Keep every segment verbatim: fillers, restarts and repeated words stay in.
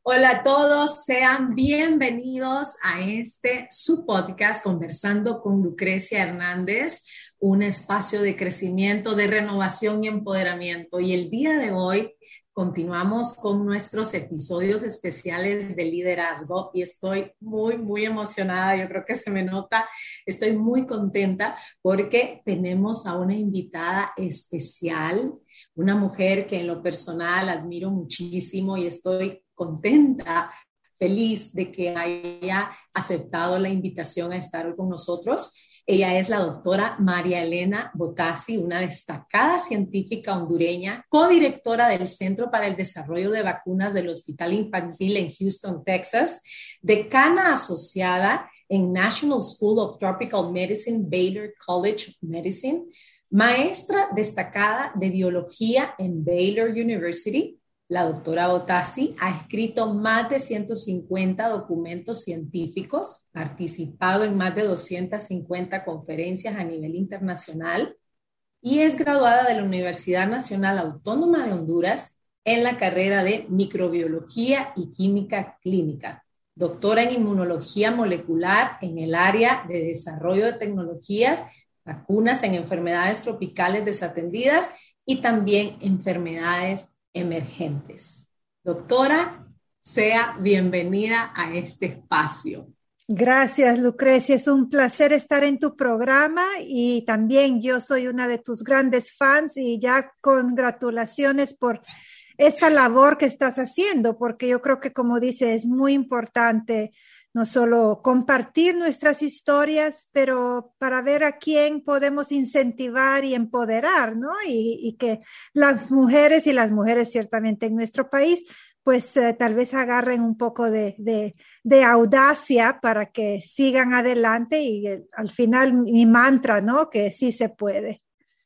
Hola a todos, sean bienvenidos a este su podcast Conversando con Lucrecia Hernández, un espacio de crecimiento, de renovación y empoderamiento. Y el día de hoy continuamos con nuestros episodios especiales de liderazgo y estoy muy, muy emocionada. Yo creo que se me nota, estoy muy contenta porque tenemos a una invitada especial, una mujer que en lo personal admiro muchísimo y estoy contenta, feliz de que haya aceptado la invitación a estar hoy con nosotros. Ella es la doctora María Elena Botassi, una destacada científica hondureña, codirectora del Centro para el Desarrollo de Vacunas del Hospital Infantil en Houston, Texas, decana asociada en National School of Tropical Medicine, Baylor College of Medicine, maestra destacada de biología en Baylor University. La doctora Botassi ha escrito más de ciento cincuenta documentos científicos, participado en más de doscientas cincuenta conferencias a nivel internacional y es graduada de la Universidad Nacional Autónoma de Honduras en la carrera de Microbiología y Química Clínica. Doctora en Inmunología Molecular en el área de Desarrollo de Tecnologías, vacunas en enfermedades tropicales desatendidas y también enfermedades emergentes. Doctora, sea bienvenida a este espacio. Gracias, Lucrecia. Es un placer estar en tu programa y también yo soy una de tus grandes fans y ya congratulaciones por esta labor que estás haciendo, porque yo creo que, como dices, es muy importante no solo compartir nuestras historias, pero para ver a quién podemos incentivar y empoderar, ¿no? Y, y que las mujeres y las mujeres ciertamente en nuestro país, pues eh, tal vez agarren un poco de, de, de audacia para que sigan adelante y eh, al final mi mantra, ¿no? Que sí se puede.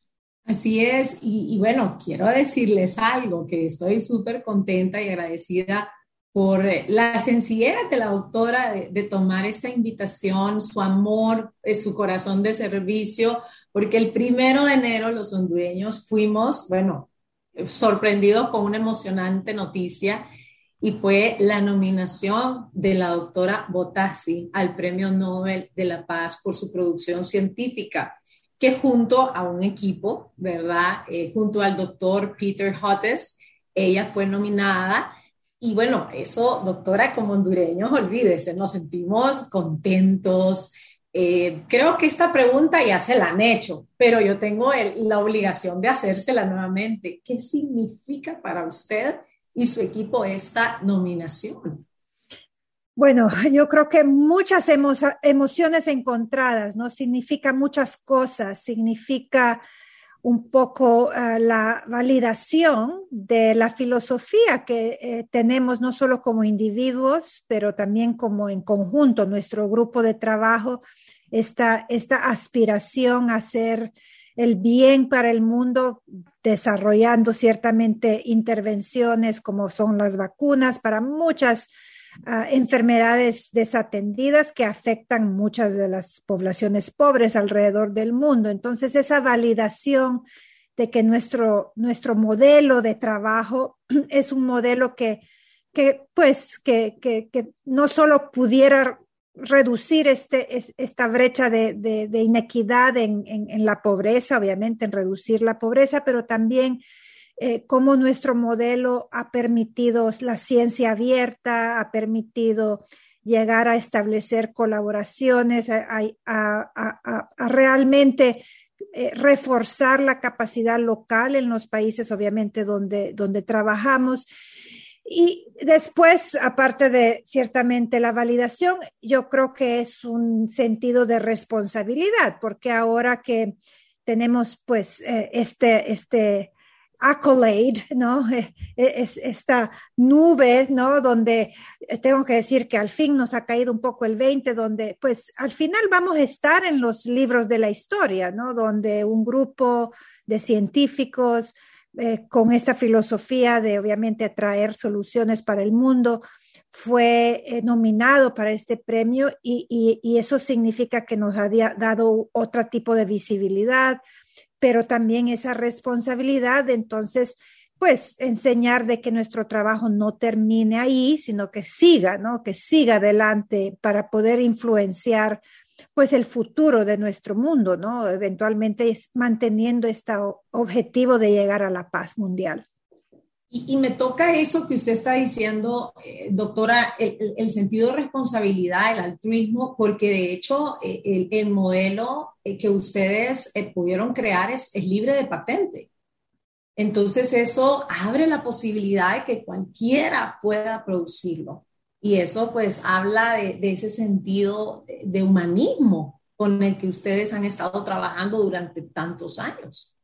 Así es, y, y bueno, quiero decirles algo, que estoy súper contenta y agradecida por eh, la sencillez de la doctora de, de tomar esta invitación, su amor, eh, su corazón de servicio, porque el primero de enero los hondureños fuimos, bueno, eh, sorprendidos con una emocionante noticia y fue la nominación de la doctora Botassi al Premio Nobel de la Paz por su producción científica, que junto a un equipo, ¿verdad? Eh, junto al doctor Peter Hotez, ella fue nominada. Y bueno, eso, doctora, como hondureños, olvídese, nos sentimos contentos. Eh, creo que esta pregunta ya se la han hecho, pero yo tengo el, la obligación de hacérsela nuevamente. ¿Qué significa para usted y su equipo esta nominación? Bueno, yo creo que muchas emo emociones encontradas, ¿no? Significa muchas cosas, significa un poco uh, la validación de la filosofía que eh, tenemos no solo como individuos, pero también como en conjunto, nuestro grupo de trabajo, esta, esta aspiración a hacer el bien para el mundo, desarrollando ciertamente intervenciones como son las vacunas para muchas Uh, enfermedades desatendidas que afectan muchas de las poblaciones pobres alrededor del mundo. Entonces, esa validación de que nuestro, nuestro modelo de trabajo es un modelo que, que pues, que, que, que no solo pudiera reducir este, es, esta brecha de, de, de inequidad en, en, en la pobreza, obviamente en reducir la pobreza, pero también Eh, cómo nuestro modelo ha permitido la ciencia abierta, ha permitido llegar a establecer colaboraciones, a, a, a, a realmente eh, reforzar la capacidad local en los países, obviamente, donde, donde trabajamos. Y después, aparte de ciertamente la validación, yo creo que es un sentido de responsabilidad, porque ahora que tenemos pues eh, este, este accolade, ¿no? Es esta nube, ¿no? Donde tengo que decir que al fin nos ha caído un poco el veinte, donde pues al final vamos a estar en los libros de la historia, ¿no? Donde un grupo de científicos eh, con esta filosofía de obviamente traer soluciones para el mundo fue eh, nominado para este premio y, y, y eso significa que nos había dado otro tipo de visibilidad, pero también esa responsabilidad de entonces pues enseñar de que nuestro trabajo no termine ahí, sino que siga, ¿no? Que siga adelante para poder influenciar pues el futuro de nuestro mundo, ¿no? Eventualmente es manteniendo este objetivo de llegar a la paz mundial. Y, y me toca eso que usted está diciendo, eh, doctora, el, el, sentido de responsabilidad, el altruismo, porque de hecho eh, el, el modelo eh, que ustedes eh, pudieron crear es, es libre de patente. Entonces eso abre la posibilidad de que cualquiera pueda producirlo. Y eso pues habla de, de ese sentido de, de humanismo con el que ustedes han estado trabajando durante tantos años.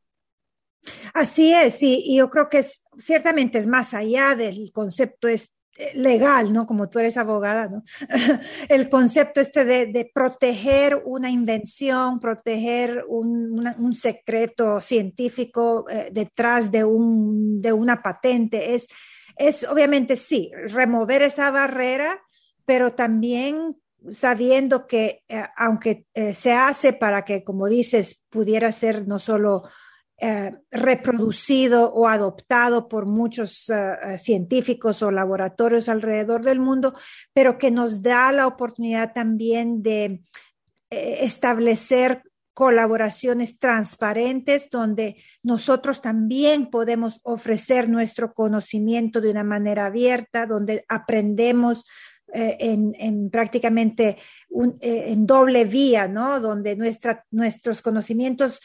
Así es, y, y yo creo que es, ciertamente es más allá del concepto es, legal, ¿no? Como tú eres abogada, ¿no? El concepto este de, de proteger una invención, proteger un, una, un secreto científico eh, detrás de, un, de una patente, es, es obviamente sí, remover esa barrera, pero también sabiendo que eh, aunque eh, se hace para que, como dices, pudiera ser no solo Eh, reproducido o adoptado por muchos uh, científicos o laboratorios alrededor del mundo, pero que nos da la oportunidad también de eh, establecer colaboraciones transparentes donde nosotros también podemos ofrecer nuestro conocimiento de una manera abierta, donde aprendemos eh, en, en prácticamente un, eh, en doble vía, ¿no? Donde nuestra, nuestros conocimientos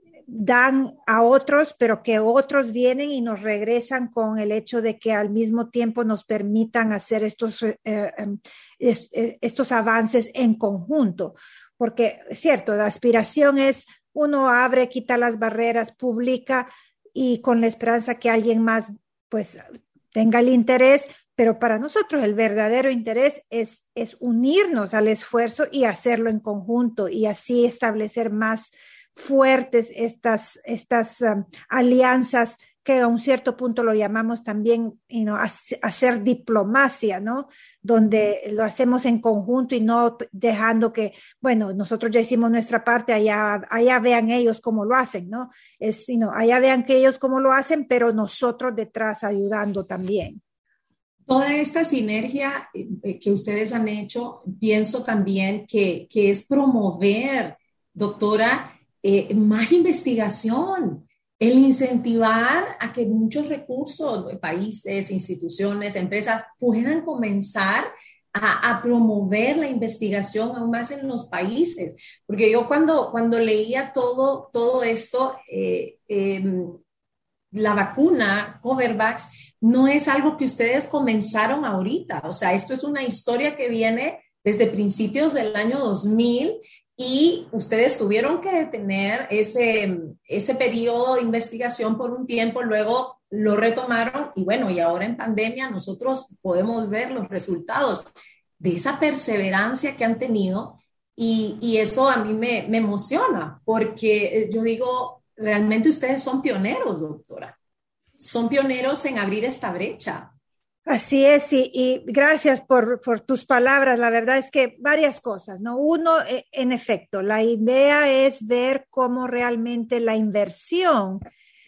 dan a otros, pero que otros vienen y nos regresan con el hecho de que al mismo tiempo nos permitan hacer estos, eh, est estos avances en conjunto. Porque es cierto, la aspiración es uno abre, quita las barreras, publica y con la esperanza que alguien más pues tenga el interés, pero para nosotros el verdadero interés es, es unirnos al esfuerzo y hacerlo en conjunto y así establecer más fuertes estas, estas um, alianzas que a un cierto punto lo llamamos también you know, hacer diplomacia, ¿no? Donde lo hacemos en conjunto y no dejando que, bueno, nosotros ya hicimos nuestra parte, allá, allá vean ellos cómo lo hacen, ¿no? Es, you know, allá vean que ellos cómo lo hacen, pero nosotros detrás ayudando también. Toda esta sinergia que ustedes han hecho, pienso también que, que es promover, doctora, Eh, más investigación, el incentivar a que muchos recursos, países, instituciones, empresas puedan comenzar a, a promover la investigación aún más en los países. Porque yo cuando, cuando leía todo, todo esto, eh, eh, la vacuna Covervax no es algo que ustedes comenzaron ahorita. O sea, esto es una historia que viene desde principios del año dos mil y ustedes tuvieron que detener ese, ese periodo de investigación por un tiempo, luego lo retomaron y bueno, y ahora en pandemia nosotros podemos ver los resultados de esa perseverancia que han tenido y, y eso a mí me, me emociona porque yo digo, realmente ustedes son pioneros, doctora, son pioneros en abrir esta brecha. Así es, y, y gracias por, por tus palabras. La verdad es que varias cosas, ¿no? Uno, en efecto, la idea es ver cómo realmente la inversión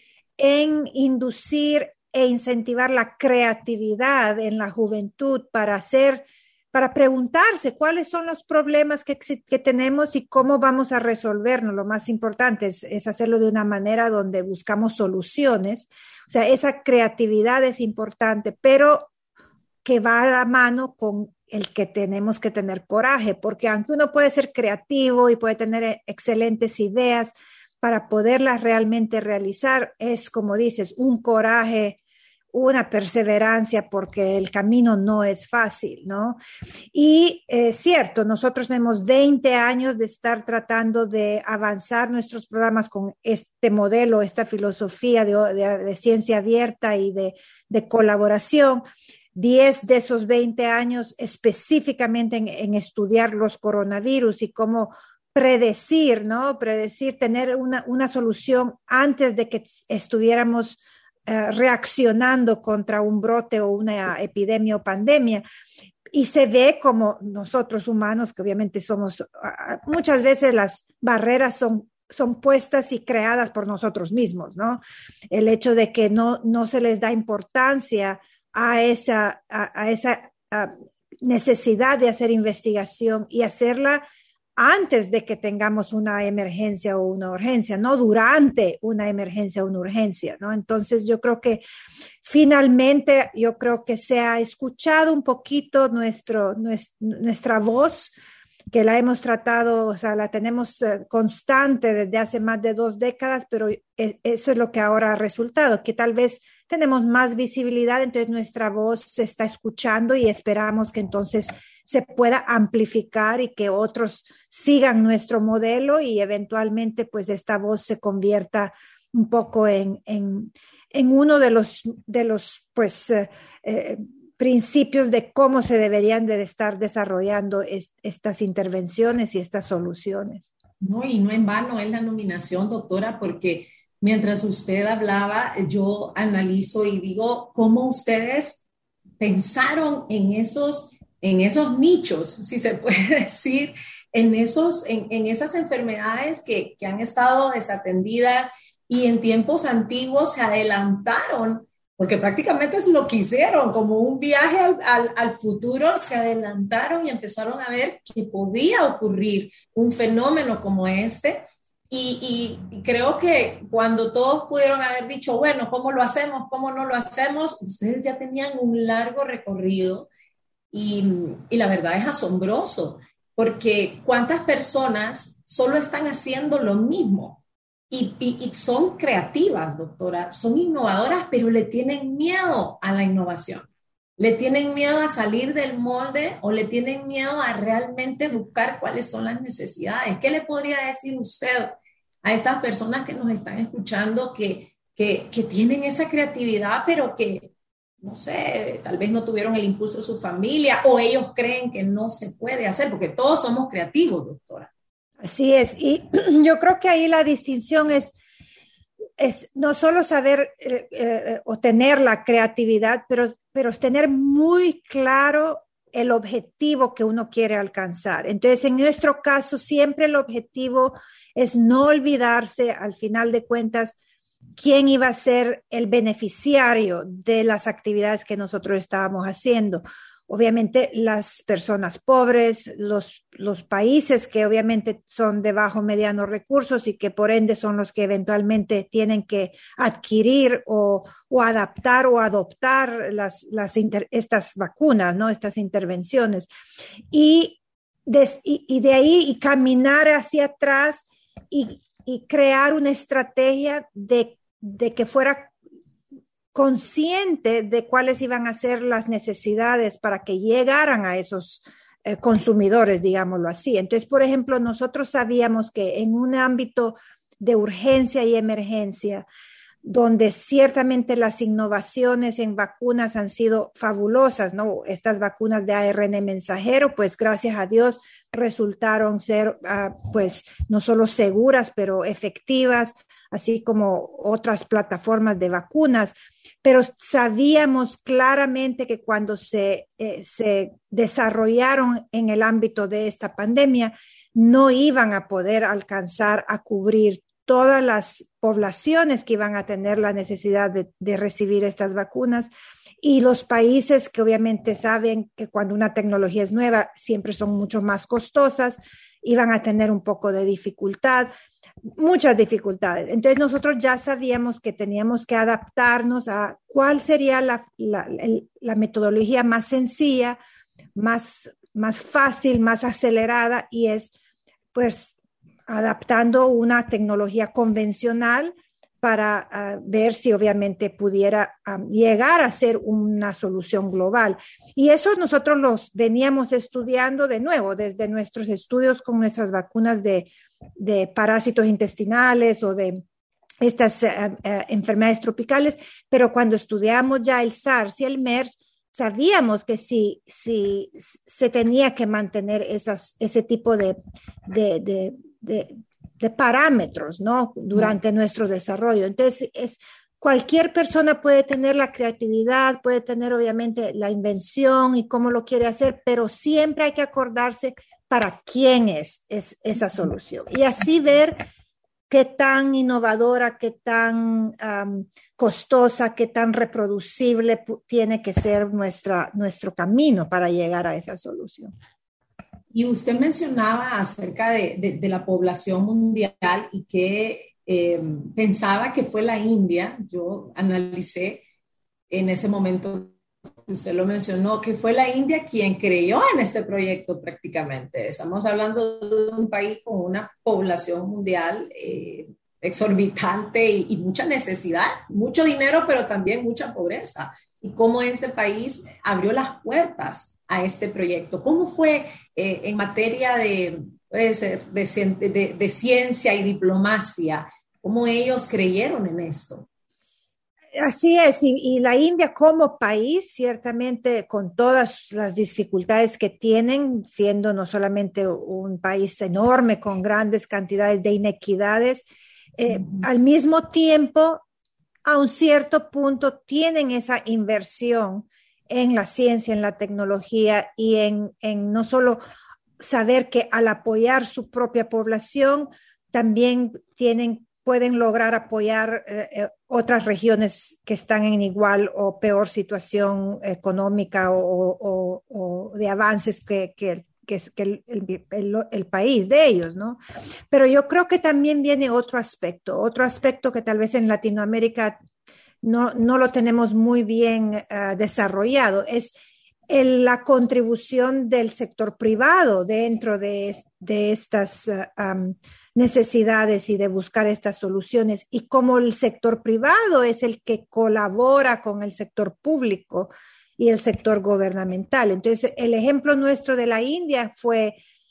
en inducir e incentivar la creatividad en la juventud para hacer, para preguntarse cuáles son los problemas que, que tenemos y cómo vamos a resolvernos. Lo más importante es, es hacerlo de una manera donde buscamos soluciones. O sea, esa creatividad es importante, pero que va a la mano con el que tenemos que tener coraje, porque aunque uno puede ser creativo y puede tener excelentes ideas para poderlas realmente realizar, es como dices, un coraje, una perseverancia, porque el camino no es fácil, ¿no? Y es eh, cierto, nosotros tenemos veinte años de estar tratando de avanzar nuestros programas con este modelo, esta filosofía de, de, de ciencia abierta y de, de colaboración. diez de esos veinte años específicamente en, en estudiar los coronavirus y cómo predecir, ¿no? Predecir, tener una, una solución antes de que estuviéramos uh, reaccionando contra un brote o una epidemia o pandemia. Y se ve como nosotros humanos, que obviamente somos, uh, muchas veces las barreras son son puestas y creadas por nosotros mismos, ¿no? El hecho de que no, no se les da importancia a esa, a, a esa a necesidad de hacer investigación y hacerla antes de que tengamos una emergencia o una urgencia, no durante una emergencia o una urgencia, ¿no? Entonces yo creo que finalmente, yo creo que se ha escuchado un poquito nuestro, nuestra, nuestra voz, que la hemos tratado, o sea, la tenemos eh, constante desde hace más de dos décadas, pero eh, eso es lo que ahora ha resultado, que tal vez tenemos más visibilidad, entonces nuestra voz se está escuchando y esperamos que entonces se pueda amplificar y que otros sigan nuestro modelo y eventualmente pues esta voz se convierta un poco en, en, en uno de los, de los pues, eh, eh, principios de cómo se deberían de estar desarrollando es, estas intervenciones y estas soluciones. No, y no en vano es la nominación, doctora, porque mientras usted hablaba, yo analizo y digo cómo ustedes pensaron en esos, en esos nichos, si se puede decir, en, esos, en, en esas enfermedades que, que han estado desatendidas y en tiempos antiguos se adelantaron, porque prácticamente es lo que hicieron, como un viaje al, al, al futuro, se adelantaron y empezaron a ver que podía ocurrir un fenómeno como este. Y, y, y creo que cuando todos pudieron haber dicho, bueno, ¿cómo lo hacemos? ¿Cómo no lo hacemos? Ustedes ya tenían un largo recorrido y, y la verdad es asombroso, porque ¿cuántas personas solo están haciendo lo mismo? Y, y, y son creativas, doctora, son innovadoras, pero le tienen miedo a la innovación. Le tienen miedo a salir del molde o le tienen miedo a realmente buscar cuáles son las necesidades. ¿Qué le podría decir usted a estas personas que nos están escuchando que, que, que tienen esa creatividad, pero que, no sé, tal vez no tuvieron el impulso de su familia o ellos creen que no se puede hacer? Porque todos somos creativos, doctora. Así es, y yo creo que ahí la distinción es, es no solo saber eh, eh, o tener la creatividad, pero, pero tener muy claro el objetivo que uno quiere alcanzar. Entonces, en nuestro caso, siempre el objetivo es no olvidarse, al final de cuentas, quién iba a ser el beneficiario de las actividades que nosotros estábamos haciendo. Obviamente las personas pobres, los, los países que obviamente son de bajo mediano recursos y que por ende son los que eventualmente tienen que adquirir o, o adaptar o adoptar las, las inter, estas vacunas, ¿no? Estas intervenciones. Y de, y, y de ahí y caminar hacia atrás y, y crear una estrategia de, de que fuera consciente de cuáles iban a ser las necesidades para que llegaran a esos eh, consumidores, digámoslo así. Entonces, por ejemplo, nosotros sabíamos que en un ámbito de urgencia y emergencia, donde ciertamente las innovaciones en vacunas han sido fabulosas, ¿no? Estas vacunas de A R N mensajero, pues gracias a Dios resultaron ser, uh, pues, no solo seguras, pero efectivas, así como otras plataformas de vacunas. Pero sabíamos claramente que cuando se, eh, se desarrollaron en el ámbito de esta pandemia, no iban a poder alcanzar a cubrir todas las poblaciones que iban a tener la necesidad de, de recibir estas vacunas. Y los países que obviamente saben que cuando una tecnología es nueva, siempre son mucho más costosas, iban a tener un poco de dificultad, muchas dificultades. Entonces nosotros ya sabíamos que teníamos que adaptarnos a cuál sería la, la, la metodología más sencilla, más, más fácil, más acelerada, y es pues adaptando una tecnología convencional para uh, ver si obviamente pudiera um, llegar a ser una solución global. Y eso nosotros los veníamos estudiando de nuevo desde nuestros estudios con nuestras vacunas de, de parásitos intestinales o de estas uh, uh, enfermedades tropicales, pero cuando estudiamos ya el SARS y el MERS, sabíamos que sí, sí se tenía que mantener esas, ese tipo de, de, de, de, de parámetros, ¿no? Durante nuestro desarrollo. Entonces, es, cualquier persona puede tener la creatividad, puede tener obviamente la invención y cómo lo quiere hacer, pero siempre hay que acordarse para quién es, es esa solución. Y así ver qué tan innovadora, qué tan um, costosa, qué tan reproducible tiene que ser nuestra, nuestro camino para llegar a esa solución. Y usted mencionaba acerca de, de, de la población mundial y que eh, pensaba que fue la India. Yo analicé en ese momento, usted lo mencionó, que fue la India quien creyó en este proyecto prácticamente. Estamos hablando de un país con una población mundial eh, exorbitante y, y mucha necesidad, mucho dinero, pero también mucha pobreza. Y cómo este país abrió las puertas a este proyecto. ¿Cómo fue eh, en materia de, puede ser, de, de, de ciencia y diplomacia? ¿Cómo ellos creyeron en esto? Así es, y, y la India como país, ciertamente con todas las dificultades que tienen, siendo no solamente un país enorme con grandes cantidades de inequidades, eh, uh-huh. al mismo tiempo, a un cierto punto, tienen esa inversión en la ciencia, en la tecnología y en, en no solo saber que al apoyar su propia población, también tienen, pueden lograr apoyar eh, otras regiones que están en igual o peor situación económica o, o, o de avances que, que, que, que el, el, el país de ellos, ¿no? Pero yo creo que también viene otro aspecto, otro aspecto que tal vez en Latinoamérica no, no lo tenemos muy bien uh, desarrollado, es el, la contribución del sector privado dentro de, de estas uh, um, necesidades y de buscar estas soluciones, y cómo el sector privado es el que colabora con el sector público y el sector gubernamental. Entonces, el ejemplo nuestro de la India fue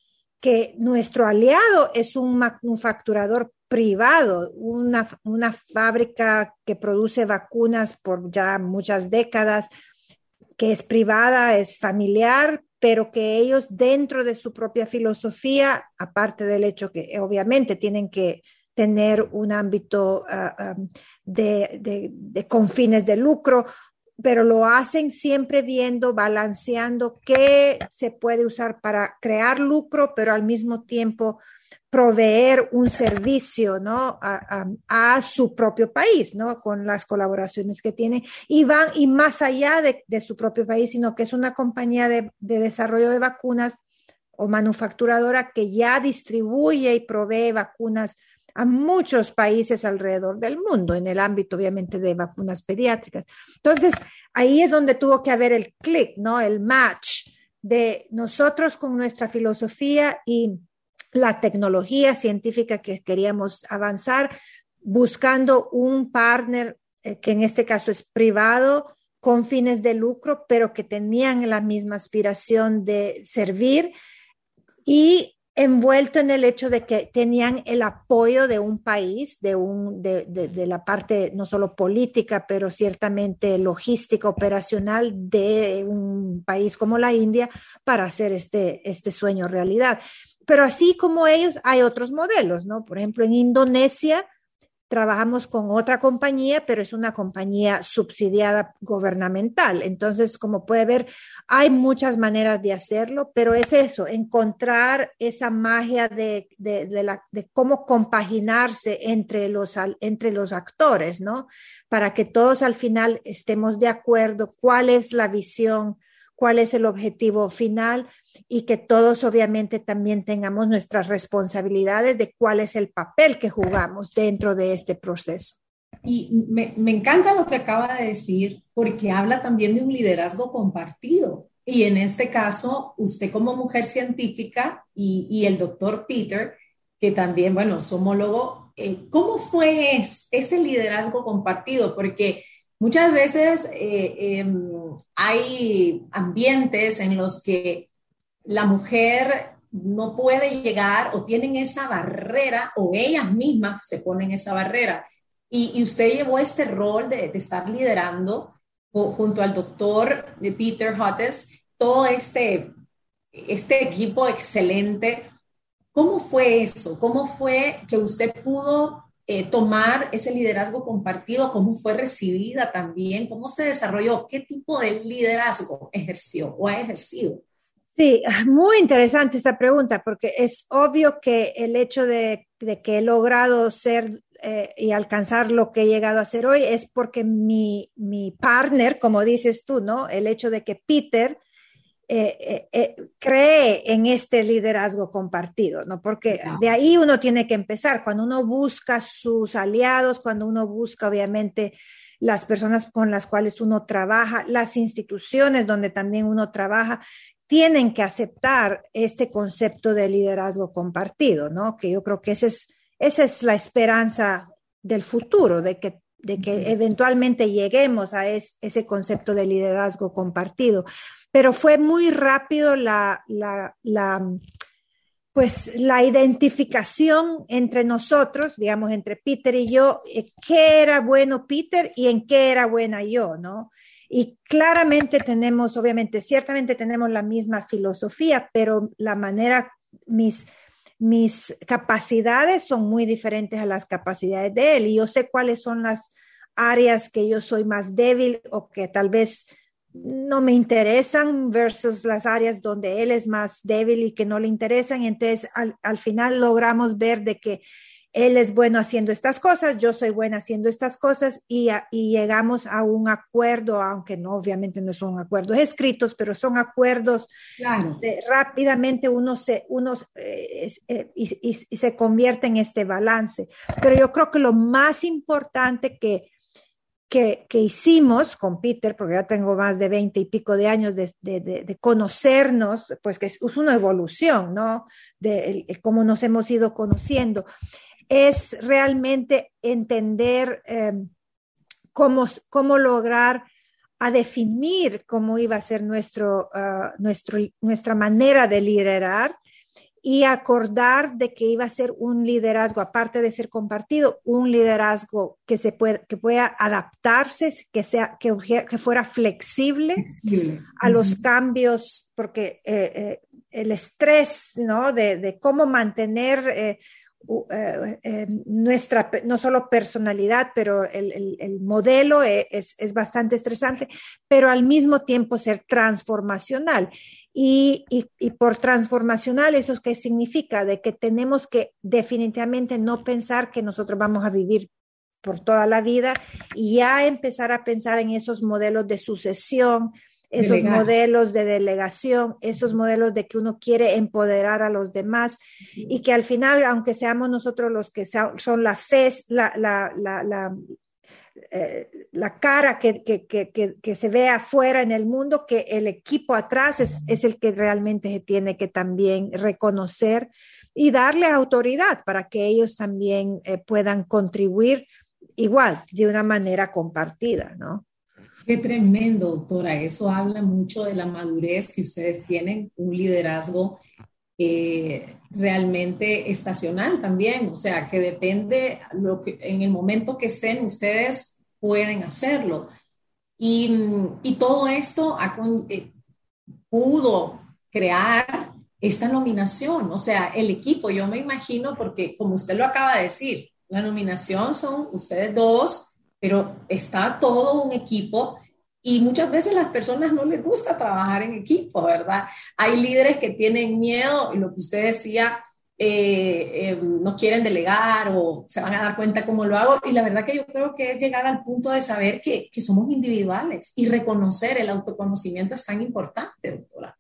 que nuestro aliado es un manufacturador privado, una, una fábrica que produce vacunas por ya muchas décadas, que es privada, es familiar, pero que ellos dentro de su propia filosofía, aparte del hecho que obviamente tienen que tener un ámbito uh, um, de, de, de con fines de lucro, pero lo hacen siempre viendo, balanceando qué se puede usar para crear lucro, pero al mismo tiempo proveer un servicio, ¿no? a, a, a su propio país, ¿no? Con las colaboraciones que tiene, y van y más allá de, de su propio país, sino que es una compañía de, de desarrollo de vacunas o manufacturadora que ya distribuye y provee vacunas a muchos países alrededor del mundo, en el ámbito obviamente de vacunas pediátricas. Entonces, ahí es donde tuvo que haber el clic, ¿no? El match de nosotros con nuestra filosofía y la tecnología científica que queríamos avanzar, buscando un partner eh, que en este caso es privado, con fines de lucro, pero que tenían la misma aspiración de servir y envuelto en el hecho de que tenían el apoyo de un país, de, un, de, de, de la parte no solo política, pero ciertamente logística, operacional de un país como la India para hacer este, este sueño realidad. Pero así como ellos, hay otros modelos, ¿no? Por ejemplo, en Indonesia trabajamos con otra compañía, pero es una compañía subsidiada gubernamental. Entonces, como puede ver, hay muchas maneras de hacerlo, pero es eso, encontrar esa magia de, de, de, la, de cómo compaginarse entre los, entre los actores, ¿no? Para que todos al final estemos de acuerdo cuál es la visión, cuál es el objetivo final, y que todos obviamente también tengamos nuestras responsabilidades de cuál es el papel que jugamos dentro de este proceso. Y me, me encanta lo que acaba de decir, porque habla también de un liderazgo compartido. Y en este caso, usted como mujer científica y, y el doctor Peter, que también, bueno, su homólogo, eh, ¿cómo fue es, ese liderazgo compartido? Porque muchas veces eh, eh, hay ambientes en los que la mujer no puede llegar o tienen esa barrera o ellas mismas se ponen esa barrera. Y, y usted llevó este rol de, de estar liderando o, junto al doctor Peter Hotez todo este, este equipo excelente. ¿Cómo fue eso? ¿Cómo fue que usted pudo eh, tomar ese liderazgo compartido? ¿Cómo fue recibida también? ¿Cómo se desarrolló? ¿Qué tipo de liderazgo ejerció o ha ejercido? Sí, muy interesante esa pregunta, porque es obvio que el hecho de de que he logrado ser eh, y alcanzar lo que he llegado a ser hoy es porque mi, mi partner, como dices tú, ¿no? El hecho de que Peter eh, eh, eh, cree en este liderazgo compartido, ¿no? Porque de ahí uno tiene que empezar, cuando uno busca sus aliados, cuando uno busca obviamente las personas con las cuales uno trabaja, las instituciones donde también uno trabaja, tienen que aceptar este concepto de liderazgo compartido, ¿no? Que yo creo que ese es, esa es la esperanza del futuro, de que, de que eventualmente lleguemos a es, ese concepto de liderazgo compartido. Pero fue muy rápido la, la, la, pues, la identificación entre nosotros, digamos, entre Peter y yo, eh, qué era bueno Peter y en qué era buena yo, ¿no? Y claramente tenemos, obviamente, ciertamente tenemos la misma filosofía, pero la manera, mis, mis capacidades son muy diferentes a las capacidades de él. Y yo sé cuáles son las áreas que yo soy más débil o que tal vez no me interesan versus las áreas donde él es más débil y que no le interesan. Entonces, al, al final logramos ver de que él es bueno haciendo estas cosas, yo soy buena haciendo estas cosas y, a, y llegamos a un acuerdo, aunque no, obviamente no son acuerdos escritos, pero son acuerdos. Claro. De, rápidamente uno se, uno, eh, eh, y, y, y se convierte en este balance. Pero yo creo que lo más importante que, que, que hicimos con Peter, porque ya tengo más de veinte y pico de años de, de, de, de conocernos, pues que es una evolución, ¿no? De, de cómo nos hemos ido conociendo. Es realmente entender eh, cómo, cómo lograr a definir cómo iba a ser nuestro, uh, nuestro, nuestra manera de liderar y acordar de que iba a ser un liderazgo, aparte de ser compartido, un liderazgo que, se puede, que pueda adaptarse, que, sea, que, que fuera flexible, flexible. a uh-huh. los cambios, porque eh, eh, el estrés, ¿no? de, de cómo mantener... Eh, Uh, uh, uh, nuestra, no solo personalidad, pero el, el, el modelo es, es bastante estresante, pero al mismo tiempo ser transformacional. Y, y, y por transformacional, ¿eso qué significa? De que tenemos que definitivamente no pensar que nosotros vamos a vivir por toda la vida y ya empezar a pensar en esos modelos de sucesión, esos Delegar. modelos de delegación, esos modelos de que uno quiere empoderar a los demás y que al final, aunque seamos nosotros los que son la fe, la, la, la, la, eh, la cara que, que, que, que se ve afuera en el mundo, que el equipo atrás es, es el que realmente se tiene que también reconocer y darle autoridad para que ellos también eh, puedan contribuir igual, de una manera compartida, ¿no? Qué tremendo, doctora. Eso habla mucho de la madurez que ustedes tienen, un liderazgo eh, realmente estacional también, o sea, que depende lo que en el momento que estén, ustedes pueden hacerlo. Y, y todo esto ha, eh, pudo crear esta nominación, o sea, el equipo, yo me imagino, porque como usted lo acaba de decir, la nominación son ustedes dos, pero está todo un equipo y muchas veces a las personas no les gusta trabajar en equipo, ¿verdad? Hay líderes que tienen miedo y lo que usted decía, eh, eh, no quieren delegar o se van a dar cuenta cómo lo hago y la verdad que yo creo que es llegar al punto de saber que, que somos individuales y reconocer el autoconocimiento es tan importante, doctora.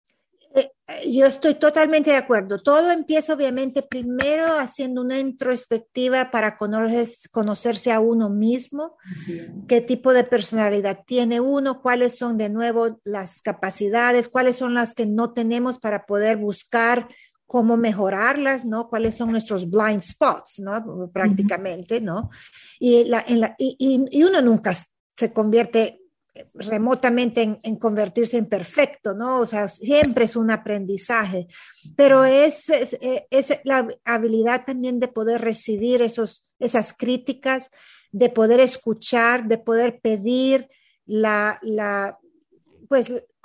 Yo estoy totalmente de acuerdo. Todo empieza obviamente primero haciendo una introspectiva para conocer, conocerse a uno mismo, sí. Qué tipo de personalidad tiene uno, cuáles son de nuevo las capacidades, cuáles son las que no tenemos para poder buscar cómo mejorarlas, ¿no? Cuáles son nuestros blind spots, ¿no? Prácticamente, ¿no? Y, la, en la, y, y, y uno nunca se convierte remotamente en, en convertirse en perfecto, ¿no? O sea, siempre es un aprendizaje, pero es, es, es la habilidad también de poder recibir esos, esas críticas, de poder escuchar, de poder pedir la, la, pues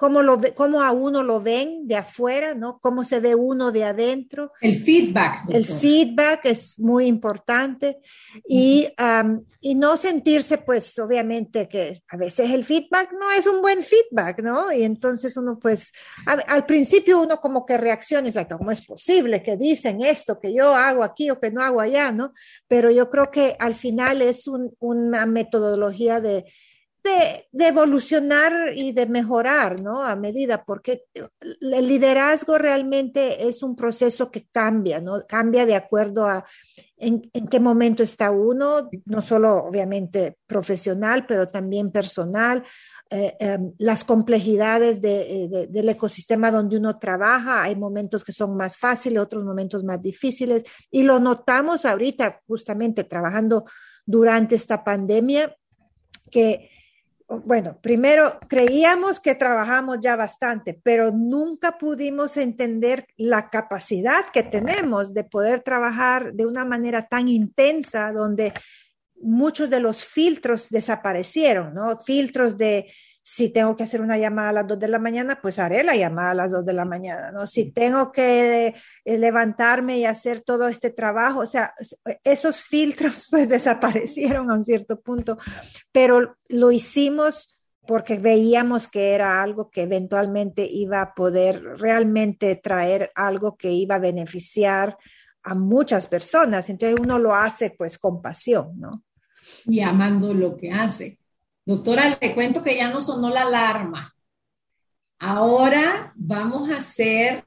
cómo, lo, cómo a uno lo ven de afuera, ¿no? Cómo se ve uno de adentro. El feedback, doctora. El feedback es muy importante y, um, y no sentirse, pues, obviamente que a veces el feedback no es un buen feedback, ¿no? Y entonces uno, pues, a, al principio uno como que reacciona, es like, ¿cómo es posible que dicen esto, que yo hago aquí o que no hago allá, ¿no? Pero yo creo que al final es un, una metodología de De, de evolucionar y de mejorar, ¿no? A medida, porque el liderazgo realmente es un proceso que cambia, ¿no? Cambia de acuerdo a en, en qué momento está uno, no solo obviamente profesional, pero también personal, eh, eh, las complejidades de, de, del ecosistema donde uno trabaja, hay momentos que son más fáciles, otros momentos más difíciles, y lo notamos ahorita justamente trabajando durante esta pandemia, que bueno, primero creíamos que trabajamos ya bastante, pero nunca pudimos entender la capacidad que tenemos de poder trabajar de una manera tan intensa, donde muchos de los filtros desaparecieron, ¿no? Filtros de si tengo que hacer una llamada a las dos de la mañana, pues haré la llamada a las dos de la mañana, ¿no? Si tengo que eh, levantarme y hacer todo este trabajo, o sea, esos filtros pues desaparecieron a un cierto punto, pero lo hicimos porque veíamos que era algo que eventualmente iba a poder realmente traer algo que iba a beneficiar a muchas personas. Entonces uno lo hace pues con pasión, ¿no? Y amando lo que hace. Doctora, le cuento que ya no sonó la alarma. Ahora vamos a hacer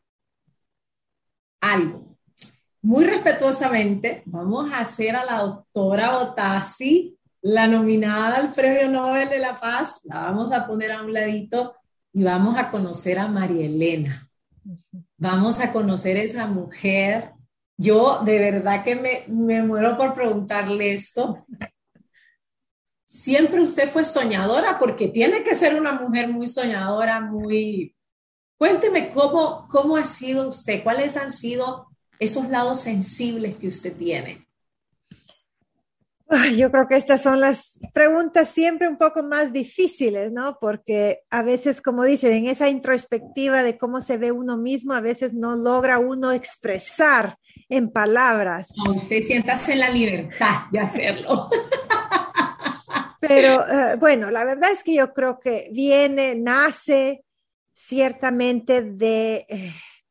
algo. Muy respetuosamente, vamos a hacer a la doctora Botassi, la nominada al Premio Nobel de la Paz, la vamos a poner a un ladito y vamos a conocer a María Elena. Vamos a conocer a esa mujer. Yo de verdad que me, me muero por preguntarle esto. Siempre usted fue soñadora, porque tiene que ser una mujer muy soñadora, muy... Cuénteme cómo, cómo ha sido usted, cuáles han sido esos lados sensibles que usted tiene. Yo creo que estas son las preguntas siempre un poco más difíciles, ¿no? Porque a veces, como dicen, en esa introspectiva de cómo se ve uno mismo, a veces no logra uno expresar en palabras. No, usted siéntase en la libertad de hacerlo. Pero uh, bueno, la verdad es que yo creo que viene, nace ciertamente de, eh,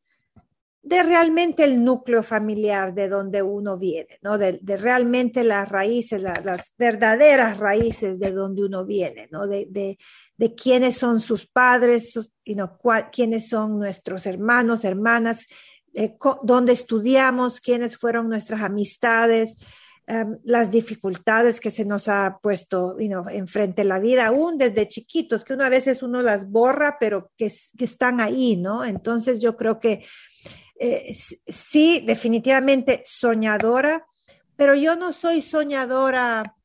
de realmente el núcleo familiar de donde uno viene, ¿no? De, de realmente las raíces, la, las verdaderas raíces de donde uno viene, ¿no? De, de, de quiénes son sus padres, sus, you know, cuál, quiénes son nuestros hermanos, hermanas, eh, dónde estudiamos, quiénes fueron nuestras amistades. Um, las dificultades que se nos ha puesto you know, enfrente la vida, aún desde chiquitos, que uno a veces uno las borra, pero que, que están ahí, ¿no? Entonces yo creo que eh, sí, definitivamente soñadora, pero yo no soy soñadora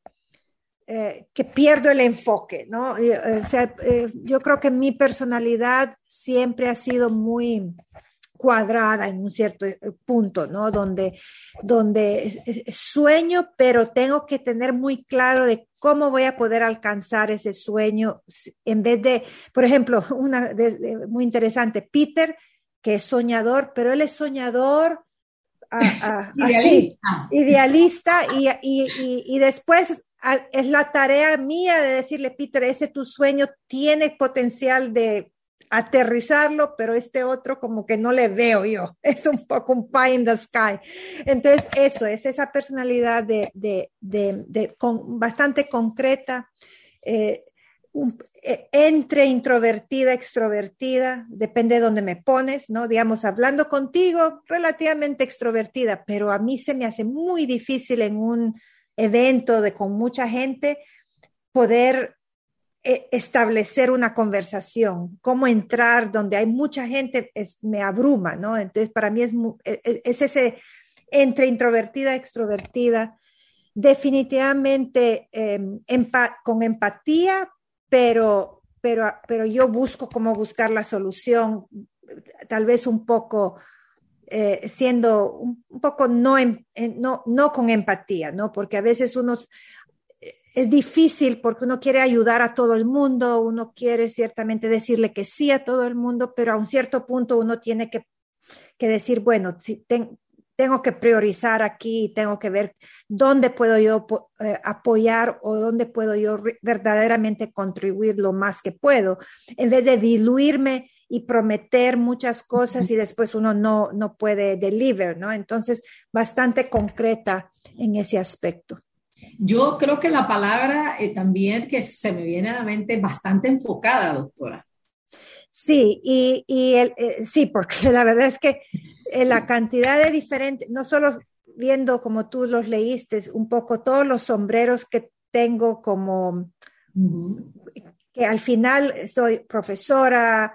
eh, que pierdo el enfoque, ¿no? Eh, o sea, eh, yo creo que mi personalidad siempre ha sido muy cuadrada en un cierto punto, ¿no? Donde, donde sueño, pero tengo que tener muy claro de cómo voy a poder alcanzar ese sueño en vez de, por ejemplo, una de, de, muy interesante, Peter, que es soñador, pero él es soñador a, a, idealista. Así, idealista y, y, y, y después a, es la tarea mía de decirle, Peter, ese tu sueño tiene potencial de aterrizarlo, pero este otro como que no le veo yo, es un poco un pie in the sky. Entonces eso es esa personalidad de, de, de, de con, bastante concreta, eh, un, eh, entre introvertida, extrovertida, depende de dónde me pones, ¿no? Digamos, hablando contigo, relativamente extrovertida, pero a mí se me hace muy difícil en un evento de con mucha gente poder establecer una conversación, cómo entrar donde hay mucha gente, es, me abruma, ¿no? Entonces, para mí es, es, es ese entre introvertida, extrovertida, definitivamente eh, empa con empatía, pero, pero, pero yo busco cómo buscar la solución, tal vez un poco eh, siendo un, un poco no, en, en, no, no con empatía, ¿no? Porque a veces uno es difícil porque uno quiere ayudar a todo el mundo, uno quiere ciertamente decirle que sí a todo el mundo, pero a un cierto punto uno tiene que, que decir, bueno, si ten, tengo que priorizar aquí, tengo que ver dónde puedo yo eh, apoyar o dónde puedo yo verdaderamente contribuir lo más que puedo, en vez de diluirme y prometer muchas cosas y después uno no, no puede deliver, ¿no? Entonces, bastante concreta en ese aspecto. Yo creo que la palabra eh, también que se me viene a la mente es bastante enfocada, doctora. Sí, y, y el, eh, sí, porque la verdad es que eh, la cantidad de diferentes, no solo viendo como tú los leíste, un poco todos los sombreros que tengo como, uh-huh. que al final soy profesora,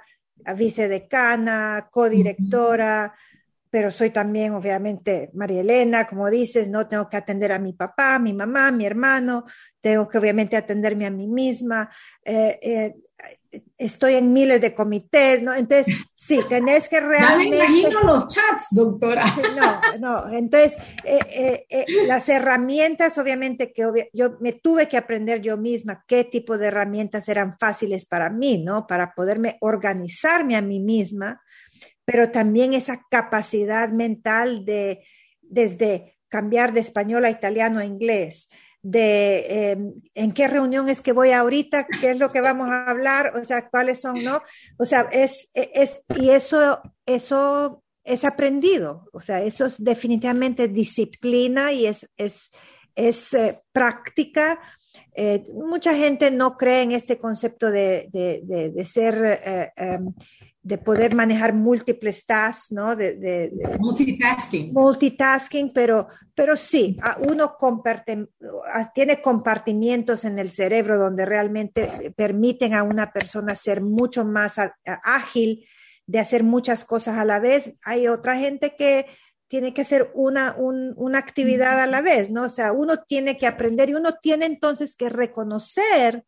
vicedecana, codirectora, uh-huh. pero soy también obviamente María Elena, como dices, no tengo que atender a mi papá, mi mamá, mi hermano, tengo que obviamente atenderme a mí misma, eh, eh, estoy en miles de comités, ¿no? Entonces, sí, tenés que realmente... Ya me imagino los chats, doctora. No, no, entonces, eh, eh, eh, las herramientas, obviamente, que obvia, yo me tuve que aprender yo misma qué tipo de herramientas eran fáciles para mí, ¿no? Para poderme organizarme a mí misma, pero también esa capacidad mental de, desde cambiar de español a italiano a inglés, de eh, en qué reunión es que voy ahorita, qué es lo que vamos a hablar, o sea, cuáles son, ¿no? O sea, es, es y eso, eso es aprendido, o sea, eso es definitivamente disciplina y es, es, es eh, práctica. Eh, mucha gente no cree en este concepto de, de, de, de ser, eh, um, de poder manejar múltiples tasks, ¿no? De, de, de multitasking. Multitasking, pero, pero sí, uno comparte, tiene compartimientos en el cerebro donde realmente permiten a una persona ser mucho más ágil, de hacer muchas cosas a la vez. Hay otra gente que tiene que hacer una, un, una actividad a la vez, ¿no? O sea, uno tiene que aprender y uno tiene entonces que reconocer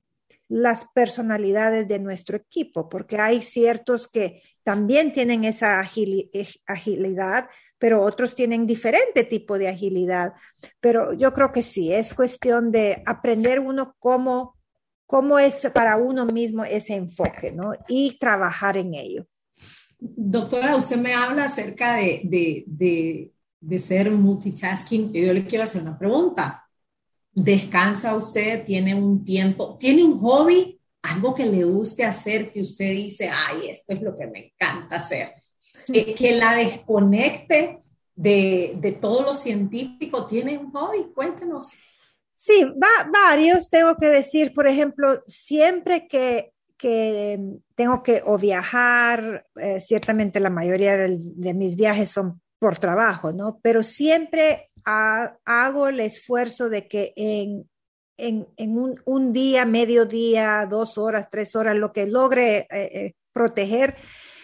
las personalidades de nuestro equipo, porque hay ciertos que también tienen esa agilidad, pero otros tienen diferente tipo de agilidad. Pero yo creo que sí, es cuestión de aprender uno cómo, cómo es para uno mismo ese enfoque, ¿no? Y trabajar en ello. Doctora, usted me habla acerca de, de, de, de ser multitasking, y yo le quiero hacer una pregunta. ¿Descansa usted? ¿Tiene un tiempo? ¿Tiene un hobby? Algo que le guste hacer, que usted dice, ay, esto es lo que me encanta hacer. Que, que la desconecte de, de todo lo científico. ¿Tiene un hobby? Cuéntenos. Sí, va, varios. Tengo que decir, por ejemplo, siempre que, que tengo que o viajar, eh, ciertamente la mayoría de, de mis viajes son por trabajo, ¿no? Pero siempre a, hago el esfuerzo de que en, en, en un, un día, medio día, dos horas, tres horas, lo que logre eh, eh, proteger,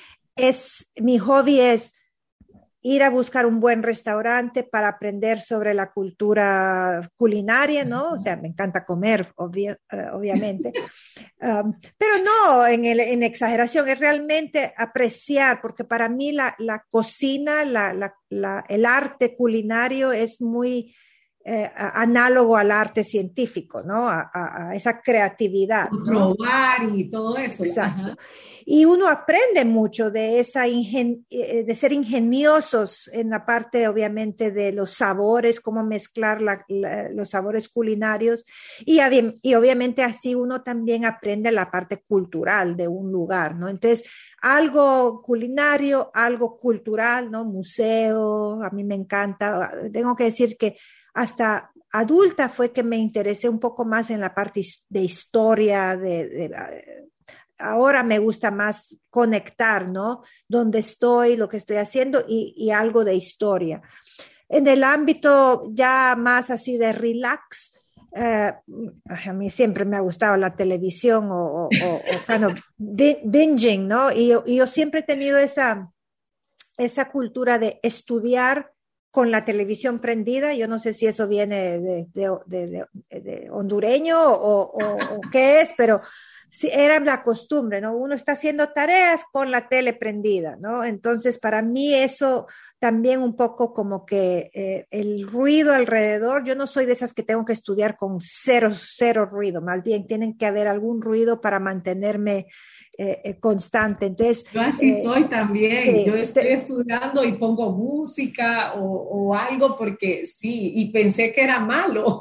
es, mi hobby es ir a buscar un buen restaurante para aprender sobre la cultura culinaria, ¿no? O sea, me encanta comer, obvia, uh, obviamente, um, pero no en, el, en exageración, es realmente apreciar, porque para mí la, la cocina, la, la, la, el arte culinario es muy eh, análogo al arte científico, ¿no? A, a, a esa creatividad, ¿no? Probar y todo eso. Exacto. Ajá. Y uno aprende mucho de esa ingen de ser ingeniosos en la parte, obviamente, de los sabores, cómo mezclar la, la, los sabores culinarios. Y, y obviamente así uno también aprende la parte cultural de un lugar, ¿no? Entonces, algo culinario, algo cultural, ¿no? Museo, a mí me encanta. Tengo que decir que hasta adulta fue que me interesé un poco más en la parte de historia, de, de ahora me gusta más conectar, ¿no? Dónde estoy, lo que estoy haciendo y, y algo de historia. En el ámbito ya más así de relax, eh, a mí siempre me ha gustado la televisión o, o, o kind of binging, ¿no? Y, y yo siempre he tenido esa, esa cultura de estudiar con la televisión prendida. Yo no sé si eso viene de, de, de, de, de hondureño o, o, o qué es, pero sí, era la costumbre, ¿no? Uno está haciendo tareas con la tele prendida, ¿no? Entonces, para mí eso también un poco como que eh, el ruido alrededor, yo no soy de esas que tengo que estudiar con cero, cero ruido, más bien tienen que haber algún ruido para mantenerme eh, eh, constante. Entonces, Yo así eh, soy también. Yo sí, estoy te- estudiando y pongo música o, o algo porque sí, y pensé que era malo.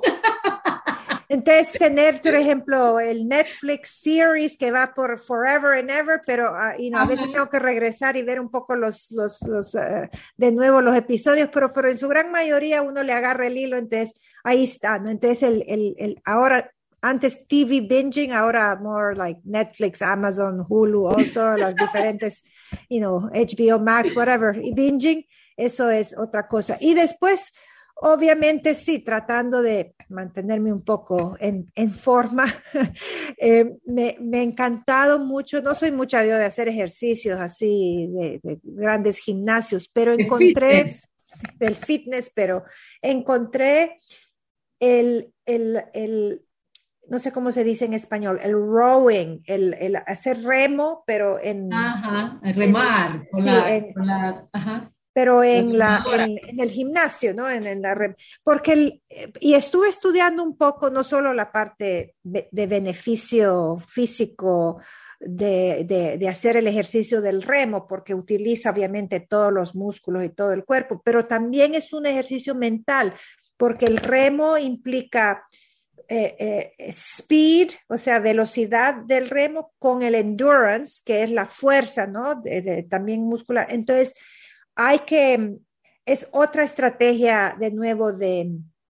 entonces, tener, por ejemplo, el Netflix series que va por forever and ever, pero uh, you know, a veces Ajá. tengo que regresar y ver un poco los, los, los uh, de nuevo los episodios, pero, pero en su gran mayoría uno le agarra el hilo, entonces ahí está, ¿no? Entonces, el, el, el, ahora, antes T V binging, ahora more like Netflix, Amazon, Hulu, all, todas las diferentes, you know, H B O Max, whatever, y binging, eso es otra cosa. Y después, obviamente sí, tratando de mantenerme un poco en, en forma. eh, me, me, ha encantado mucho, no soy mucha de hacer ejercicios así de, de grandes gimnasios, pero De encontré fitness. del fitness, pero encontré el, el, el, no sé cómo se dice en español, el rowing, el, el hacer remo, pero en, Ajá, en el, remar con sí, la, en, con la, ajá, pero la en, la, remadora. en, en el gimnasio, ¿no? En, en la re- porque el, y estuve estudiando un poco, no solo la parte de, de beneficio físico de, de, de hacer el ejercicio del remo, porque utiliza obviamente todos los músculos y todo el cuerpo, pero también es un ejercicio mental, porque el remo implica eh, eh, speed, o sea, velocidad del remo con el endurance, que es la fuerza, ¿no? De, de, también muscular. Entonces, hay que, es otra estrategia de nuevo de,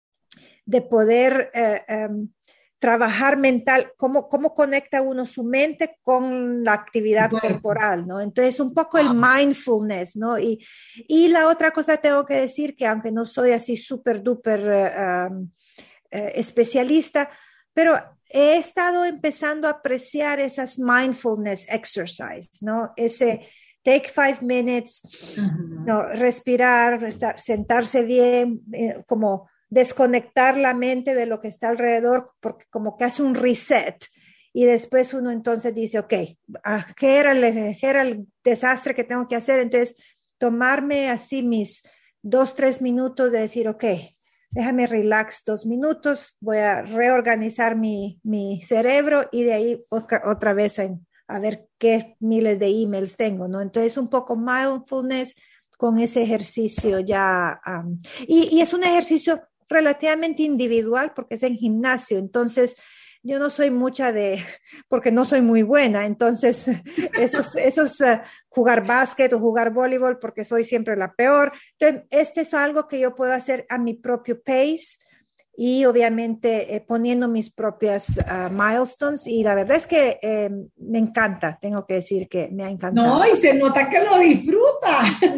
de poder eh, um, trabajar mental, cómo, cómo conecta uno su mente con la Tu actividad cuerpo. corporal, ¿no? Entonces, un poco el Wow. mindfulness, ¿no? Y, y la otra cosa tengo que decir que aunque no soy así súper duper uh, um, uh, especialista, pero he estado empezando a apreciar esas mindfulness exercise, ¿no? Ese take five minutes, Ajá. no, respirar, estar, sentarse bien, eh, como desconectar la mente de lo que está alrededor, porque como que hace un reset. Y después uno entonces dice, ok, ¿qué era el, qué era el desastre que tengo que hacer? Entonces, tomarme así mis dos, tres minutos de decir, ok, déjame relax dos minutos, voy a reorganizar mi, mi cerebro y de ahí otra, otra vez en, a ver qué miles de emails tengo, ¿no? Entonces, un poco mindfulness con ese ejercicio ya. Um, y, y es un ejercicio relativamente individual porque es en gimnasio, entonces yo no soy mucha de, porque no soy muy buena, entonces esos, esos uh, jugar básquet o jugar voleibol porque soy siempre la peor. Entonces, este es algo que yo puedo hacer a mi propio pace y obviamente eh, poniendo mis propias uh, milestones y la verdad es que eh, me encanta, tengo que decir que me ha No, encantado. y se nota que lo disfruta.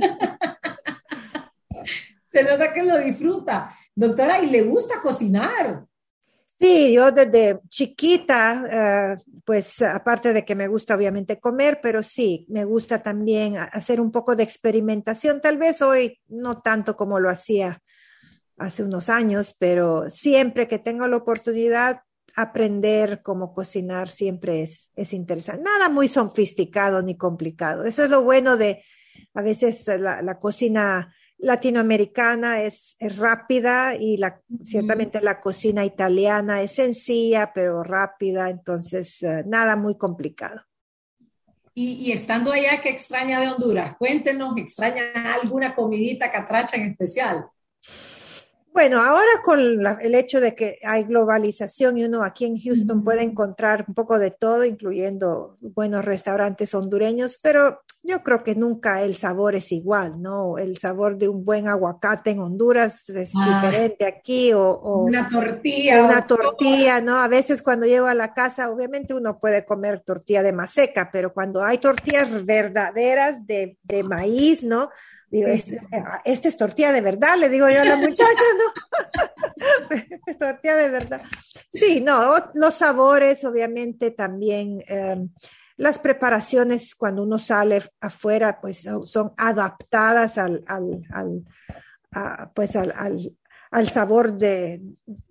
Se nota que lo disfruta. Doctora, ¿y le gusta cocinar? Sí, yo desde chiquita, uh, pues aparte de que me gusta obviamente comer, pero sí, me gusta también hacer un poco de experimentación, tal vez hoy no tanto como lo hacía hace unos años, pero siempre que tengo la oportunidad, aprender cómo cocinar siempre es, es interesante. Nada muy sofisticado ni complicado. Eso es lo bueno de a veces la, la cocina latinoamericana es, es rápida y la, Ujú. ciertamente la cocina italiana es sencilla pero rápida, entonces uh, nada muy complicado. Y, y estando allá, ¿qué extraña de Honduras? Cuéntenos, ¿extraña alguna comidita catracha en especial? Bueno, ahora con la- el hecho de que hay globalización y uno aquí en Houston puede Ujú. encontrar un poco de todo, incluyendo buenos restaurantes hondureños, pero yo creo que nunca el sabor es igual, ¿no? El sabor de un buen aguacate en Honduras es Ah, diferente aquí o, o, una o tortilla, una doctora. tortilla, ¿no? A veces cuando llego a la casa, obviamente uno puede comer tortilla de maseca, pero cuando hay tortillas verdaderas de, de maíz, ¿no? Digo, Sí. este, este es tortilla de verdad, le digo yo a la muchacha, ¿no? Tortilla de verdad. Sí, no, los sabores, obviamente también, eh, las preparaciones cuando uno sale afuera, pues son adaptadas al, al, al a, pues al, al, al sabor de,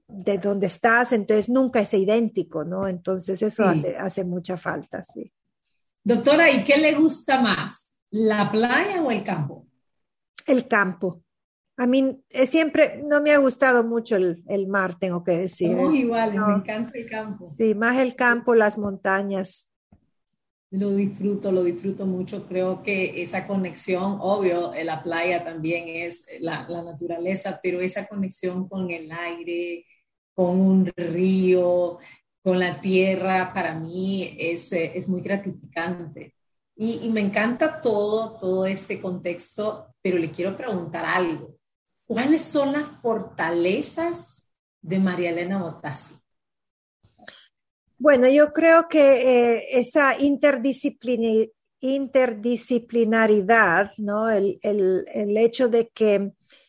de donde estás, entonces nunca es idéntico, ¿no? Entonces eso Sí. hace, hace mucha falta, sí. Doctora, ¿y qué le gusta más? ¿La playa o el campo? El campo. A mí eh, siempre no me ha gustado mucho el, el mar, tengo que decir. Somos Es, iguales, me no, encanta el campo. sí, más el campo, las montañas. Lo disfruto, lo disfruto mucho. Creo que esa conexión, obvio, en la playa también es la, la naturaleza, pero esa conexión con el aire, con un río, con la tierra, para mí es, eh, es muy gratificante. Y, y me encanta todo, todo este contexto, pero le quiero preguntar algo. ¿Cuáles son las fortalezas de María Elena Bottazzi? Bueno, yo creo que eh, esa interdisciplina- interdisciplinaridad, ¿no? El, el- el hecho de que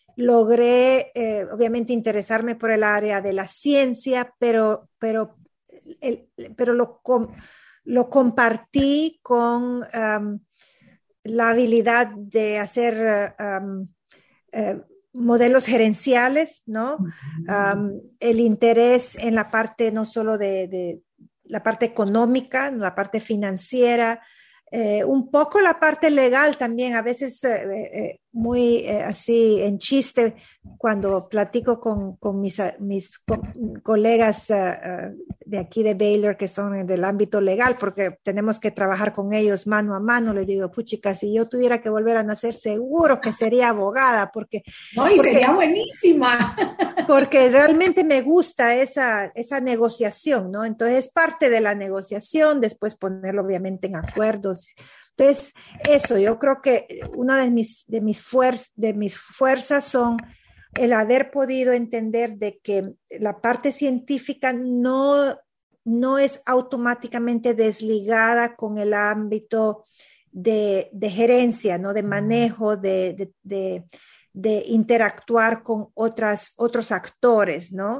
logré, eh, obviamente, interesarme por el área de la ciencia, pero, pero, el- pero lo, com- lo compartí con um, la habilidad de hacer um, eh, modelos gerenciales, ¿no? Um, el interés en la parte no solo de, de la parte económica, la parte financiera, eh, un poco la parte legal también, a veces eh, eh, muy eh, así en chiste, cuando platico con, con mis, mis co colegas uh, uh, de aquí de Baylor que son del ámbito legal, porque tenemos que trabajar con ellos mano a mano, les digo, puchica, si yo tuviera que volver a nacer, seguro que sería abogada, porque, No, y porque sería buenísima. porque realmente me gusta esa, esa negociación, ¿no? Entonces es parte de la negociación, después ponerlo obviamente en acuerdos. Entonces, eso, yo creo que una de mis, de mis, fuer de mis fuerzas son el haber podido entender de que la parte científica no, no es automáticamente desligada con el ámbito de, de gerencia, ¿no? De manejo, de, de, de de interactuar con otras, otros actores, ¿no?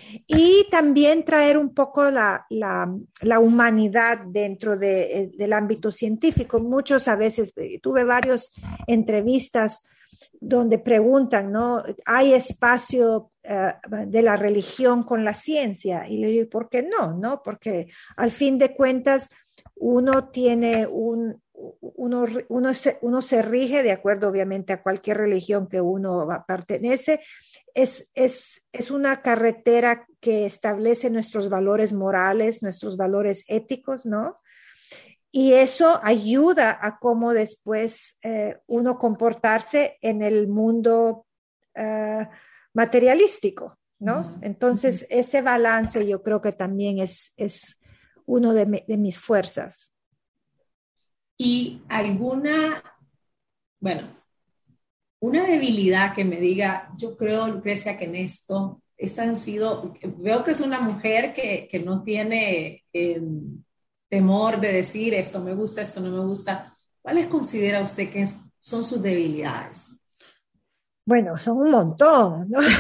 Y también traer un poco la, la, la humanidad dentro de, del ámbito científico. Muchos a veces, tuve varias entrevistas donde preguntan, ¿no? ¿Hay espacio uh, de la religión con la ciencia? Y le digo, ¿por qué no? ¿No? Porque al fin de cuentas uno tiene un, uno, uno, se, uno se rige de acuerdo obviamente a cualquier religión que uno pertenece, es, es, es una carretera que establece nuestros valores morales, nuestros valores éticos, ¿no? Y eso ayuda a cómo después eh, uno comportarse en el mundo uh, materialístico, ¿no? Entonces, ese balance yo creo que también es, es uno de, mi, de mis fuerzas. Y alguna, bueno, una debilidad que me diga, yo creo, Lucrecia, que en esto, esta han sido, veo que es una mujer que, que no tiene eh, temor de decir esto me gusta, esto no me gusta. ¿Cuáles considera usted que es, son sus debilidades? Bueno, son un montón, ¿no?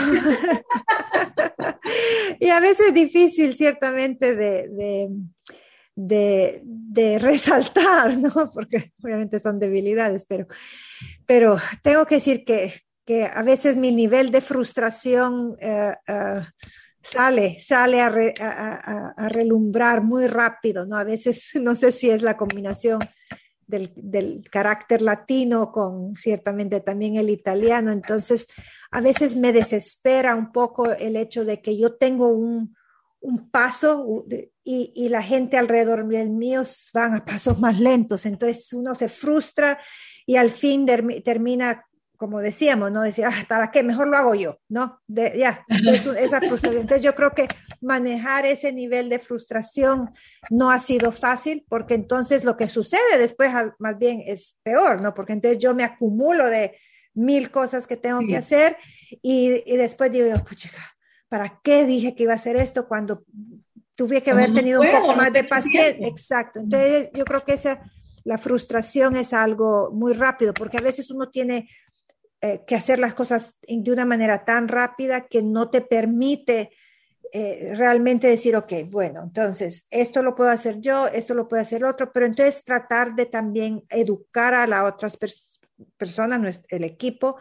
Y a veces es difícil, ciertamente, de, de, de, de resaltar, ¿no? Porque obviamente son debilidades, pero, pero tengo que decir que, que a veces mi nivel de frustración uh, uh, sale, sale a, re, a, a, a relumbrar muy rápido, ¿no? A veces no sé si es la combinación del, del, carácter latino con ciertamente también el italiano. Entonces, a veces me desespera un poco el hecho de que yo tengo un, un paso y, y, la gente alrededor del mío van a pasos más lentos. Entonces, uno se frustra y al fin de, termina, como decíamos, ¿no? Decir, ah, ¿para qué? Mejor lo hago yo, ¿no? De, ya, entonces, esa frustración. Entonces, yo creo que manejar ese nivel de frustración no ha sido fácil, porque entonces lo que sucede después más bien es peor, ¿no? Porque entonces yo me acumulo de mil cosas que tengo sí. que hacer y, y después digo, pucha, ¿para qué dije que iba a hacer esto cuando tuve que haber tenido no puedo, un poco no más de paciencia? Exacto. Entonces, yo creo que esa, la frustración es algo muy rápido, porque a veces uno tiene eh, que hacer las cosas de una manera tan rápida que no te permite eh, realmente decir, ok, bueno, entonces esto lo puedo hacer yo, esto lo puede hacer otro, pero entonces tratar de también educar a las otras pers personas, el equipo,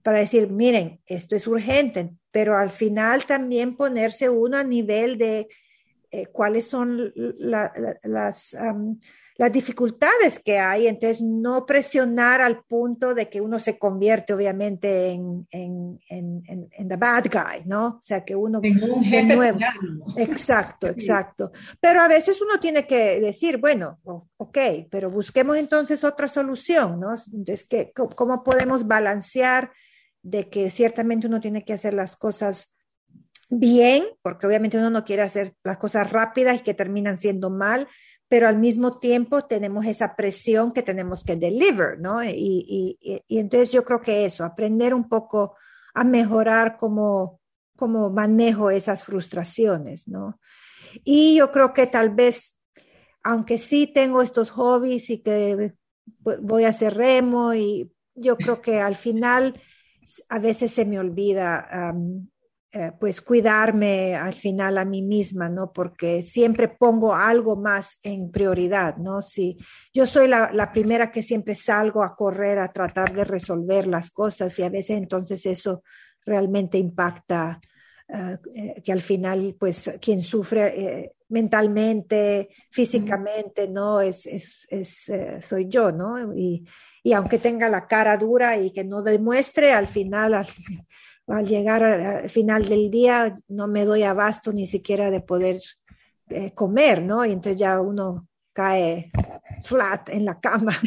para decir, miren, esto es urgente, pero al final también ponerse uno a nivel de eh, cuáles son la, la, las, um, las dificultades que hay, entonces no presionar al punto de que uno se convierte obviamente en, en, en, en, en the bad guy, ¿no? O sea, que uno En un de jefe nuevo. tirano. Exacto, Sí. exacto. Pero a veces uno tiene que decir, bueno, ok, pero busquemos entonces otra solución, ¿no? Entonces, ¿qué, ¿cómo podemos balancear de que ciertamente uno tiene que hacer las cosas bien, porque obviamente uno no quiere hacer las cosas rápidas y que terminan siendo mal, pero al mismo tiempo tenemos esa presión que tenemos que deliver, ¿no? Y, y, y, y entonces yo creo que eso, aprender un poco a mejorar cómo, cómo manejo esas frustraciones, ¿no? Y yo creo que tal vez, aunque sí tengo estos hobbies y que voy a hacer remo, y yo creo que al final a veces se me olvida um, eh, pues cuidarme al final a mí misma, ¿no? Porque siempre pongo algo más en prioridad, ¿no? Si yo soy la, la primera que siempre salgo a correr a tratar de resolver las cosas y a veces entonces eso realmente impacta. Uh, eh, que al final, pues, quien sufre eh, mentalmente, físicamente, ¿no? Es, es, es eh, soy yo, ¿no? Y, y aunque tenga la cara dura y que no demuestre, al final, al, al llegar al final del día, no me doy abasto ni siquiera de poder eh, comer, ¿no? Y entonces ya uno cae flat en la cama.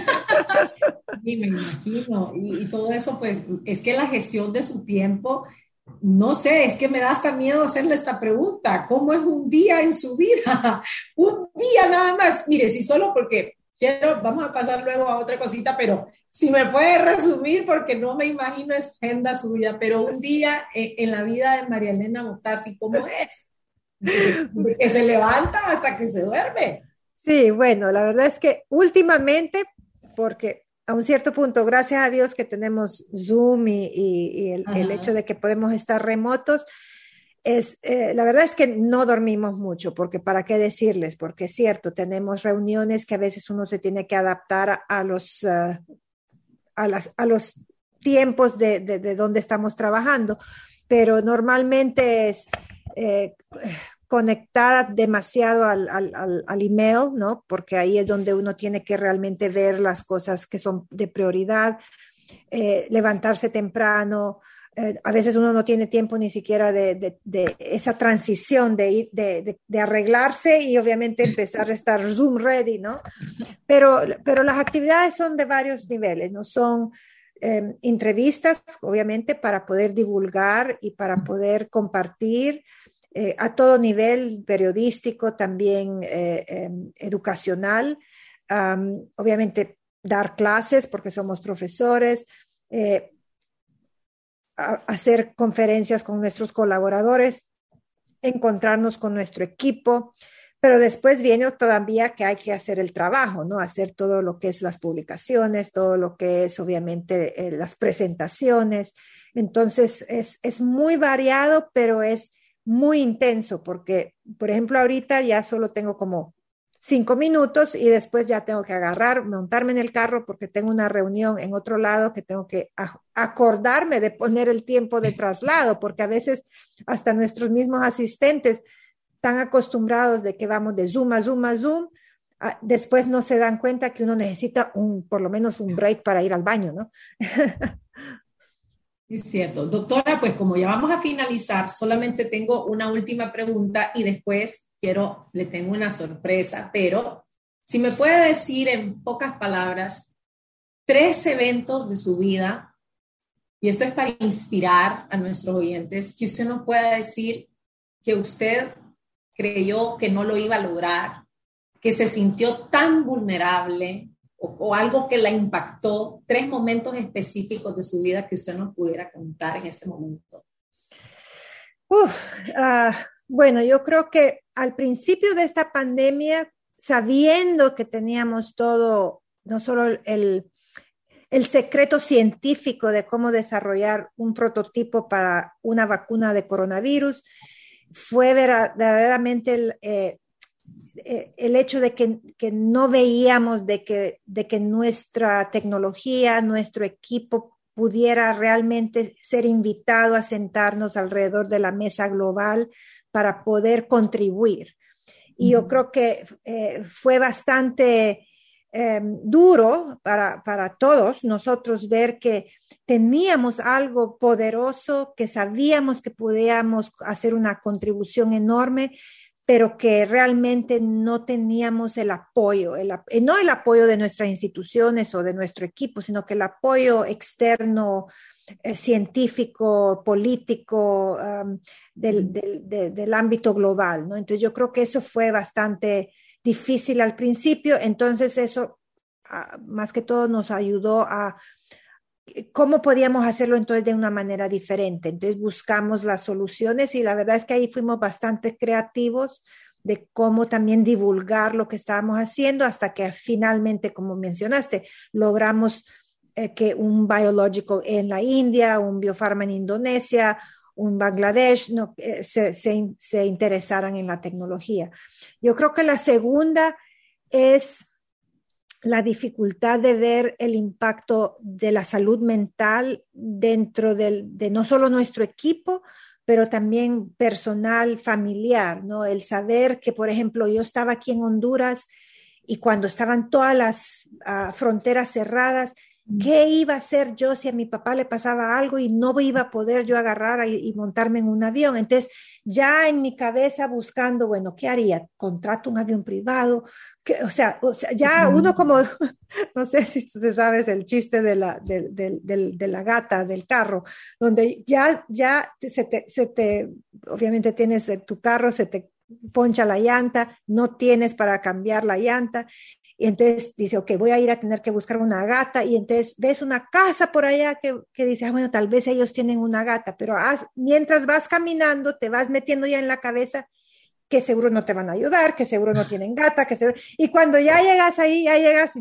Y me imagino, y, y todo eso, pues, es que la gestión de su tiempo, no sé, es que me da hasta miedo hacerle esta pregunta. ¿Cómo es un día en su vida? Un día nada más. Mire, si solo porque quiero, vamos a pasar luego a otra cosita, pero si me puede resumir, porque no me imagino esa agenda suya, pero un día en, en la vida de María Elena Botassi, ¿cómo es? De, de que se levanta hasta que se duerme. Sí, bueno, la verdad es que últimamente, porque a un cierto punto, gracias a Dios que tenemos Zoom y, y, y el, el, hecho Ajá. de que podemos estar remotos, es, eh, la verdad es que no dormimos mucho, porque para qué decirles, porque es cierto, tenemos reuniones que a veces uno se tiene que adaptar a, a los, uh, a, las, a los tiempos de, de, de donde estamos trabajando, pero normalmente es eh, conectada demasiado al, al, al, al email, ¿no? Porque ahí es donde uno tiene que realmente ver las cosas que son de prioridad, eh, levantarse temprano. Eh, a veces uno no tiene tiempo ni siquiera de, de, de esa transición de, ir, de, de, de, arreglarse y obviamente empezar a estar Zoom ready, ¿no? Pero, pero las actividades son de varios niveles, ¿no? Son eh, entrevistas, obviamente, para poder divulgar y para poder compartir eh, a todo nivel, periodístico, también eh, eh, educacional, um, obviamente dar clases porque somos profesores, eh, a, hacer conferencias con nuestros colaboradores, encontrarnos con nuestro equipo, pero después viene todavía que hay que hacer el trabajo, ¿no? Hacer todo lo que es las publicaciones, todo lo que es obviamente eh, las presentaciones. Entonces es, es muy variado, pero es muy intenso porque, por ejemplo, ahorita ya solo tengo como cinco minutos y después ya tengo que agarrar, montarme en el carro porque tengo una reunión en otro lado que tengo que acordarme de poner el tiempo de traslado, porque a veces hasta nuestros mismos asistentes tan acostumbrados de que vamos de Zoom a Zoom a Zoom, después no se dan cuenta que uno necesita un, por lo menos un break para ir al baño, ¿no? Es cierto. Doctora, pues como ya vamos a finalizar, solamente tengo una última pregunta y después quiero, le tengo una sorpresa, pero si me puede decir en pocas palabras tres eventos de su vida, y esto es para inspirar a nuestros oyentes, que usted nos pueda decir que usted creyó que no lo iba a lograr, que se sintió tan vulnerable, O, o algo que la impactó, tres momentos específicos de su vida que usted nos pudiera contar en este momento. Uf, uh, bueno, yo creo que al principio de esta pandemia, sabiendo que teníamos todo, no solo el, el secreto científico de cómo desarrollar un prototipo para una vacuna de coronavirus, fue verdaderamente el, eh, el hecho de que, que no veíamos de que, de que nuestra tecnología, nuestro equipo pudiera realmente ser invitado a sentarnos alrededor de la mesa global para poder contribuir. Y yo creo que eh, fue bastante eh, duro para, para todos nosotros ver que teníamos algo poderoso, que sabíamos que podíamos hacer una contribución enorme, pero que realmente no teníamos el apoyo, el, no el apoyo de nuestras instituciones o de nuestro equipo, sino que el apoyo externo, eh, científico, político, um, del, del, de, del ámbito global, ¿no? Entonces yo creo que eso fue bastante difícil al principio, entonces eso uh, más que todo nos ayudó a cómo podíamos hacerlo entonces de una manera diferente. Entonces buscamos las soluciones y la verdad es que ahí fuimos bastante creativos de cómo también divulgar lo que estábamos haciendo hasta que finalmente, como mencionaste, logramos eh, que un biological en la India, un biofarma en Indonesia, un Bangladesh, no, eh, se, se, se interesaran en la tecnología. Yo creo que la segunda es la dificultad de ver el impacto de la salud mental dentro del, de no solo nuestro equipo, pero también personal, familiar, ¿no? El saber que, por ejemplo, yo estaba aquí en Honduras y cuando estaban todas las uh, fronteras cerradas, ¿qué iba a hacer yo si a mi papá le pasaba algo y no iba a poder yo agarrar y, y montarme en un avión? Entonces, ya en mi cabeza buscando, bueno, ¿qué haría? ¿Contrato un avión privado? ¿Qué? O sea, o sea, ya uno como, no sé si tú sabes el chiste de la, de, de, de, de la gata del carro, donde ya, ya se te, se te, obviamente tienes tu carro, se te poncha la llanta, no tienes para cambiar la llanta. Y entonces dice, ok, voy a ir a tener que buscar una gata. Y entonces ves una casa por allá que, que dice, ah, bueno, tal vez ellos tienen una gata. Pero haz, mientras vas caminando, te vas metiendo ya en la cabeza que seguro no te van a ayudar, que seguro no tienen gata. Que seguro... Y cuando ya llegas ahí, ya llegas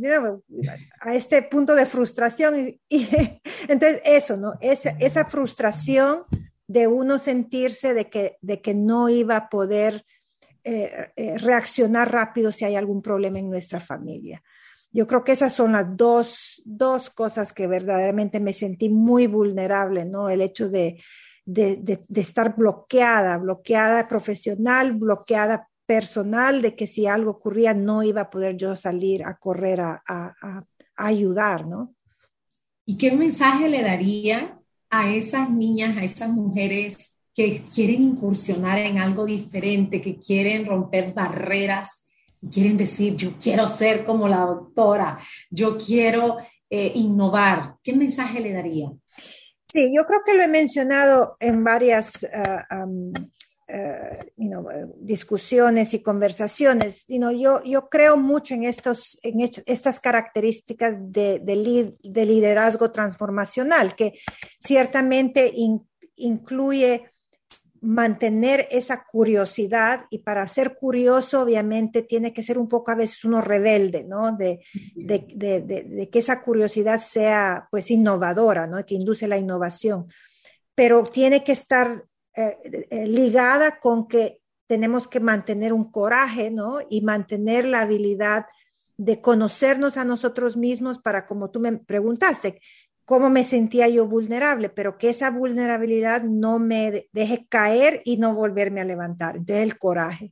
a este punto de frustración. Y, y entonces eso, ¿no? Esa, esa frustración de uno sentirse de que, de que no iba a poder Eh, eh, reaccionar rápido si hay algún problema en nuestra familia. Yo creo que esas son las dos, dos cosas que verdaderamente me sentí muy vulnerable, ¿no? El hecho de, de, de, de estar bloqueada, bloqueada profesional, bloqueada personal, de que si algo ocurría no iba a poder yo salir a correr a, a, a, a ayudar, ¿no? ¿Y qué mensaje le daría a esas niñas, a esas mujeres que quieren incursionar en algo diferente, que quieren romper barreras, quieren decir, yo quiero ser como la doctora, yo quiero eh, innovar? ¿Qué mensaje le daría? Sí, yo creo que lo he mencionado en varias uh, um, uh, you know, discusiones y conversaciones. You know, yo, yo creo mucho en, estos, en est estas características de, de, li de liderazgo transformacional, que ciertamente in incluye mantener esa curiosidad, y para ser curioso obviamente tiene que ser un poco a veces uno rebelde, ¿no? De, de, de, de, de que esa curiosidad sea pues innovadora, ¿no? Que induce la innovación, pero tiene que estar eh, eh, ligada con que tenemos que mantener un coraje, ¿no? Y mantener la habilidad de conocernos a nosotros mismos para, como tú me preguntaste, cómo me sentía yo vulnerable, pero que esa vulnerabilidad no me deje caer y no volverme a levantar. Entonces, el coraje.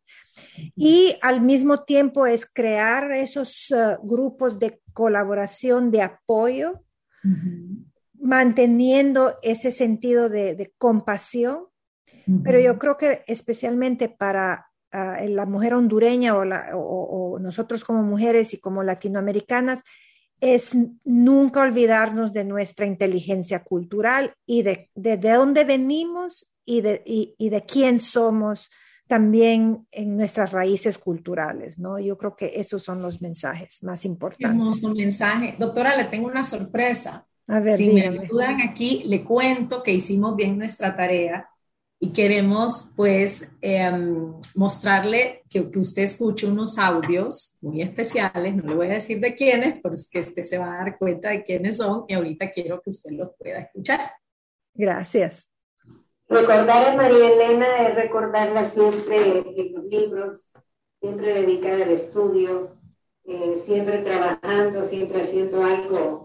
Y al mismo tiempo es crear esos uh, grupos de colaboración, de apoyo, uh-huh. manteniendo ese sentido de, de compasión. Uh-huh. Pero yo creo que especialmente para uh, la mujer hondureña o, la, o, o nosotros como mujeres y como latinoamericanas, es nunca olvidarnos de nuestra inteligencia cultural y de, de, de dónde venimos y de, y, y de quién somos también en nuestras raíces culturales, ¿no? Yo creo que esos son los mensajes más importantes. Hermoso mensaje. Doctora, le tengo una sorpresa. A ver, si dígame. me ayudan aquí, le cuento que hicimos bien nuestra tarea y queremos pues eh, mostrarle que, que usted escuche unos audios muy especiales. No le voy a decir de quiénes, pero es que usted se va a dar cuenta de quiénes son y ahorita quiero que usted los pueda escuchar. Gracias. Recordar a María Elena es recordarla siempre en los libros, siempre dedicada al estudio, eh, siempre trabajando, siempre haciendo algo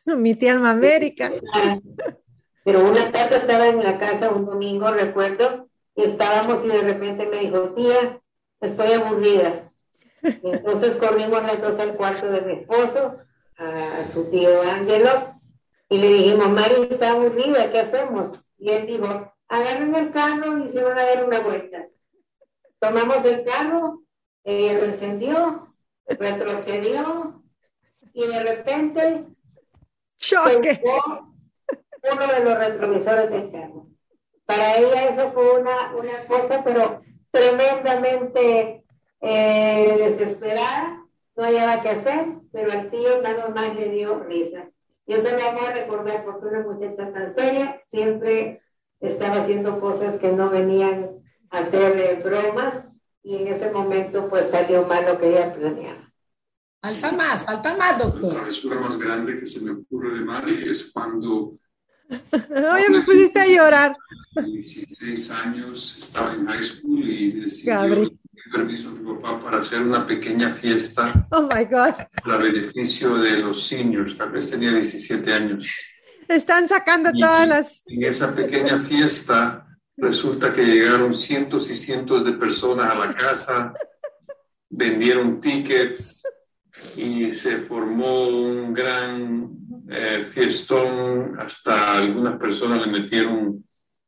Mi tía Alma América. Pero una tarde estaba en la casa, un domingo, recuerdo, y estábamos y de repente me dijo, tía, estoy aburrida. Y entonces corrimos las dos al cuarto de mi esposo, a su tío Ángelo, y le dijimos, Mari está aburrida, ¿qué hacemos? Y él dijo, agarren el carro y se van a dar una vuelta. Tomamos el carro, ella lo encendió, retrocedió, y de repente ¡choque! uno de los retrovisores del carro. Para ella eso fue una, una cosa, pero tremendamente eh, desesperada, no hallaba qué hacer, pero al tío nada más le dio risa. Y eso lo vamos a recordar porque una muchacha tan seria siempre estaba haciendo cosas que no venían a hacer eh, bromas, y en ese momento pues salió mal lo que ella planeaba. Falta más, falta más, doctor. La travesura más grande que se me ocurre de Mari es cuando... Oye, me pusiste a llorar. A dieciséis años estaba en high school y decidió Gabri. pedir permiso a mi papá para hacer una pequeña fiesta Oh my God. para beneficio de los seniors. Tal vez tenía diecisiete años. Están sacando Y todas las. en esa pequeña fiesta resulta que llegaron cientos y cientos de personas a la casa, vendieron tickets y se formó un gran eh, fiestón. Hasta algunas personas le metieron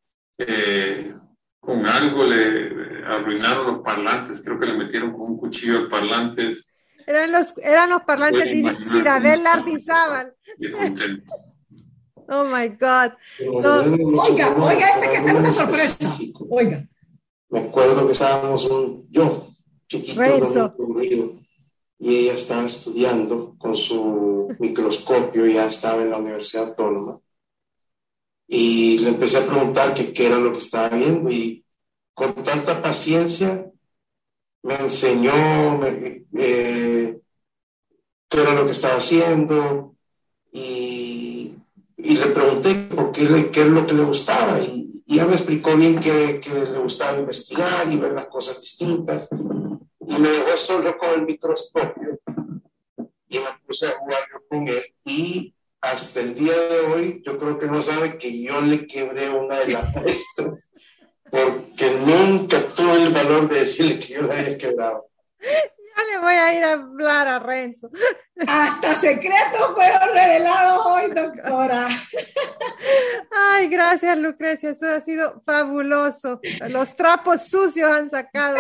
eh, con algo, le arruinaron los parlantes, creo que le metieron con un cuchillo de parlantes. Eran los, eran los parlantes de Ciudadel Lardizábal. Y contento. Oh my God. No. Oiga, oiga, este que está en una sorpresa. Oiga. Me acuerdo que estábamos un, yo, chiquito, Renzo. aburrido, y ella estaba estudiando con su microscopio, ya estaba en la Universidad Autónoma. Y le empecé a preguntar que qué era lo que estaba viendo, y con tanta paciencia me enseñó me, eh, qué era lo que estaba haciendo, y, y le pregunté por qué, le, qué es lo que le gustaba, y, y ella me explicó bien que, que le gustaba investigar y ver las cosas distintas, y me dejó solo con el microscopio y me puse a jugar yo con él, y hasta el día de hoy yo creo que no sabe que yo le quebré una de las muestras porque nunca tuve el valor de decirle que yo la había quebrado. Ya le voy a ir a hablar a Renzo. Hasta secretos fueron revelados hoy, doctora. Ay, gracias, Lucrecia. Eso ha sido fabuloso. Los trapos sucios han sacado.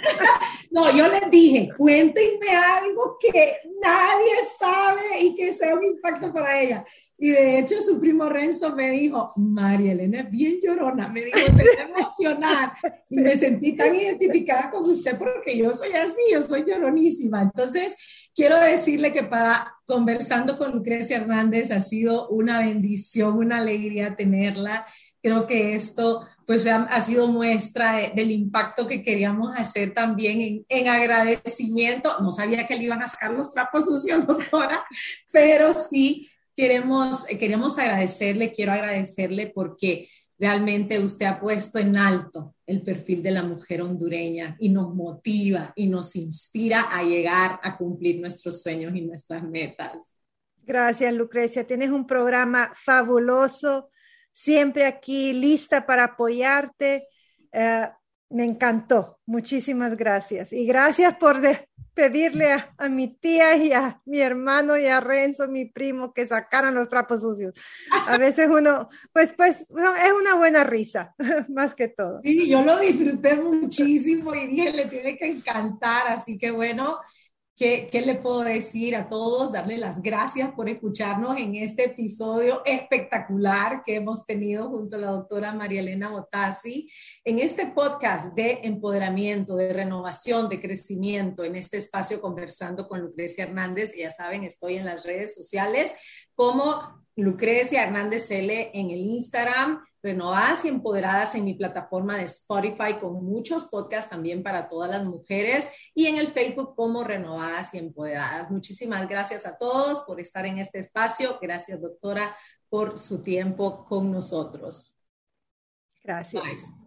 No, yo les dije, cuéntenme algo que nadie sabe y que sea un impacto para ella. Y de hecho, su primo Renzo me dijo, María Elena es bien llorona. Me dijo, se va a emocionar. Y me sentí tan identificada con usted porque yo soy así, yo soy lloronísima. Entonces, quiero decirle que para Conversando con Lucrecia Hernández ha sido una bendición, una alegría tenerla. Creo que esto pues ha, ha sido muestra de, del impacto que queríamos hacer también en, en agradecimiento. No sabía que le iban a sacar los trapos sucios, doctora, pero sí queremos, queremos agradecerle, quiero agradecerle porque realmente usted ha puesto en alto el perfil de la mujer hondureña y nos motiva y nos inspira a llegar a cumplir nuestros sueños y nuestras metas. Gracias, Lucrecia. Tienes un programa fabuloso, siempre aquí lista para apoyarte. Uh, me encantó. Muchísimas gracias. Y gracias por de- pedirle a, a mi tía y a mi hermano y a Renzo, mi primo, que sacaran los trapos sucios. A veces uno, pues, pues, no, es una buena risa, más que todo. Sí, yo lo disfruté muchísimo y dije, le tiene que encantar. Así que bueno, ¿Qué, ¿Qué le puedo decir a todos? Darle las gracias por escucharnos en este episodio espectacular que hemos tenido junto a la doctora María Elena Bottazzi en este podcast de empoderamiento, de renovación, de crecimiento, en este espacio Conversando con Lucrecia Hernández. Ya saben, estoy en las redes sociales como Lucrecia Hernández L en el Instagram, Renovadas y Empoderadas en mi plataforma de Spotify con muchos podcasts también para todas las mujeres y en el Facebook como Renovadas y Empoderadas. Muchísimas gracias a todos por estar en este espacio. Gracias, doctora, por su tiempo con nosotros. Gracias. Bye.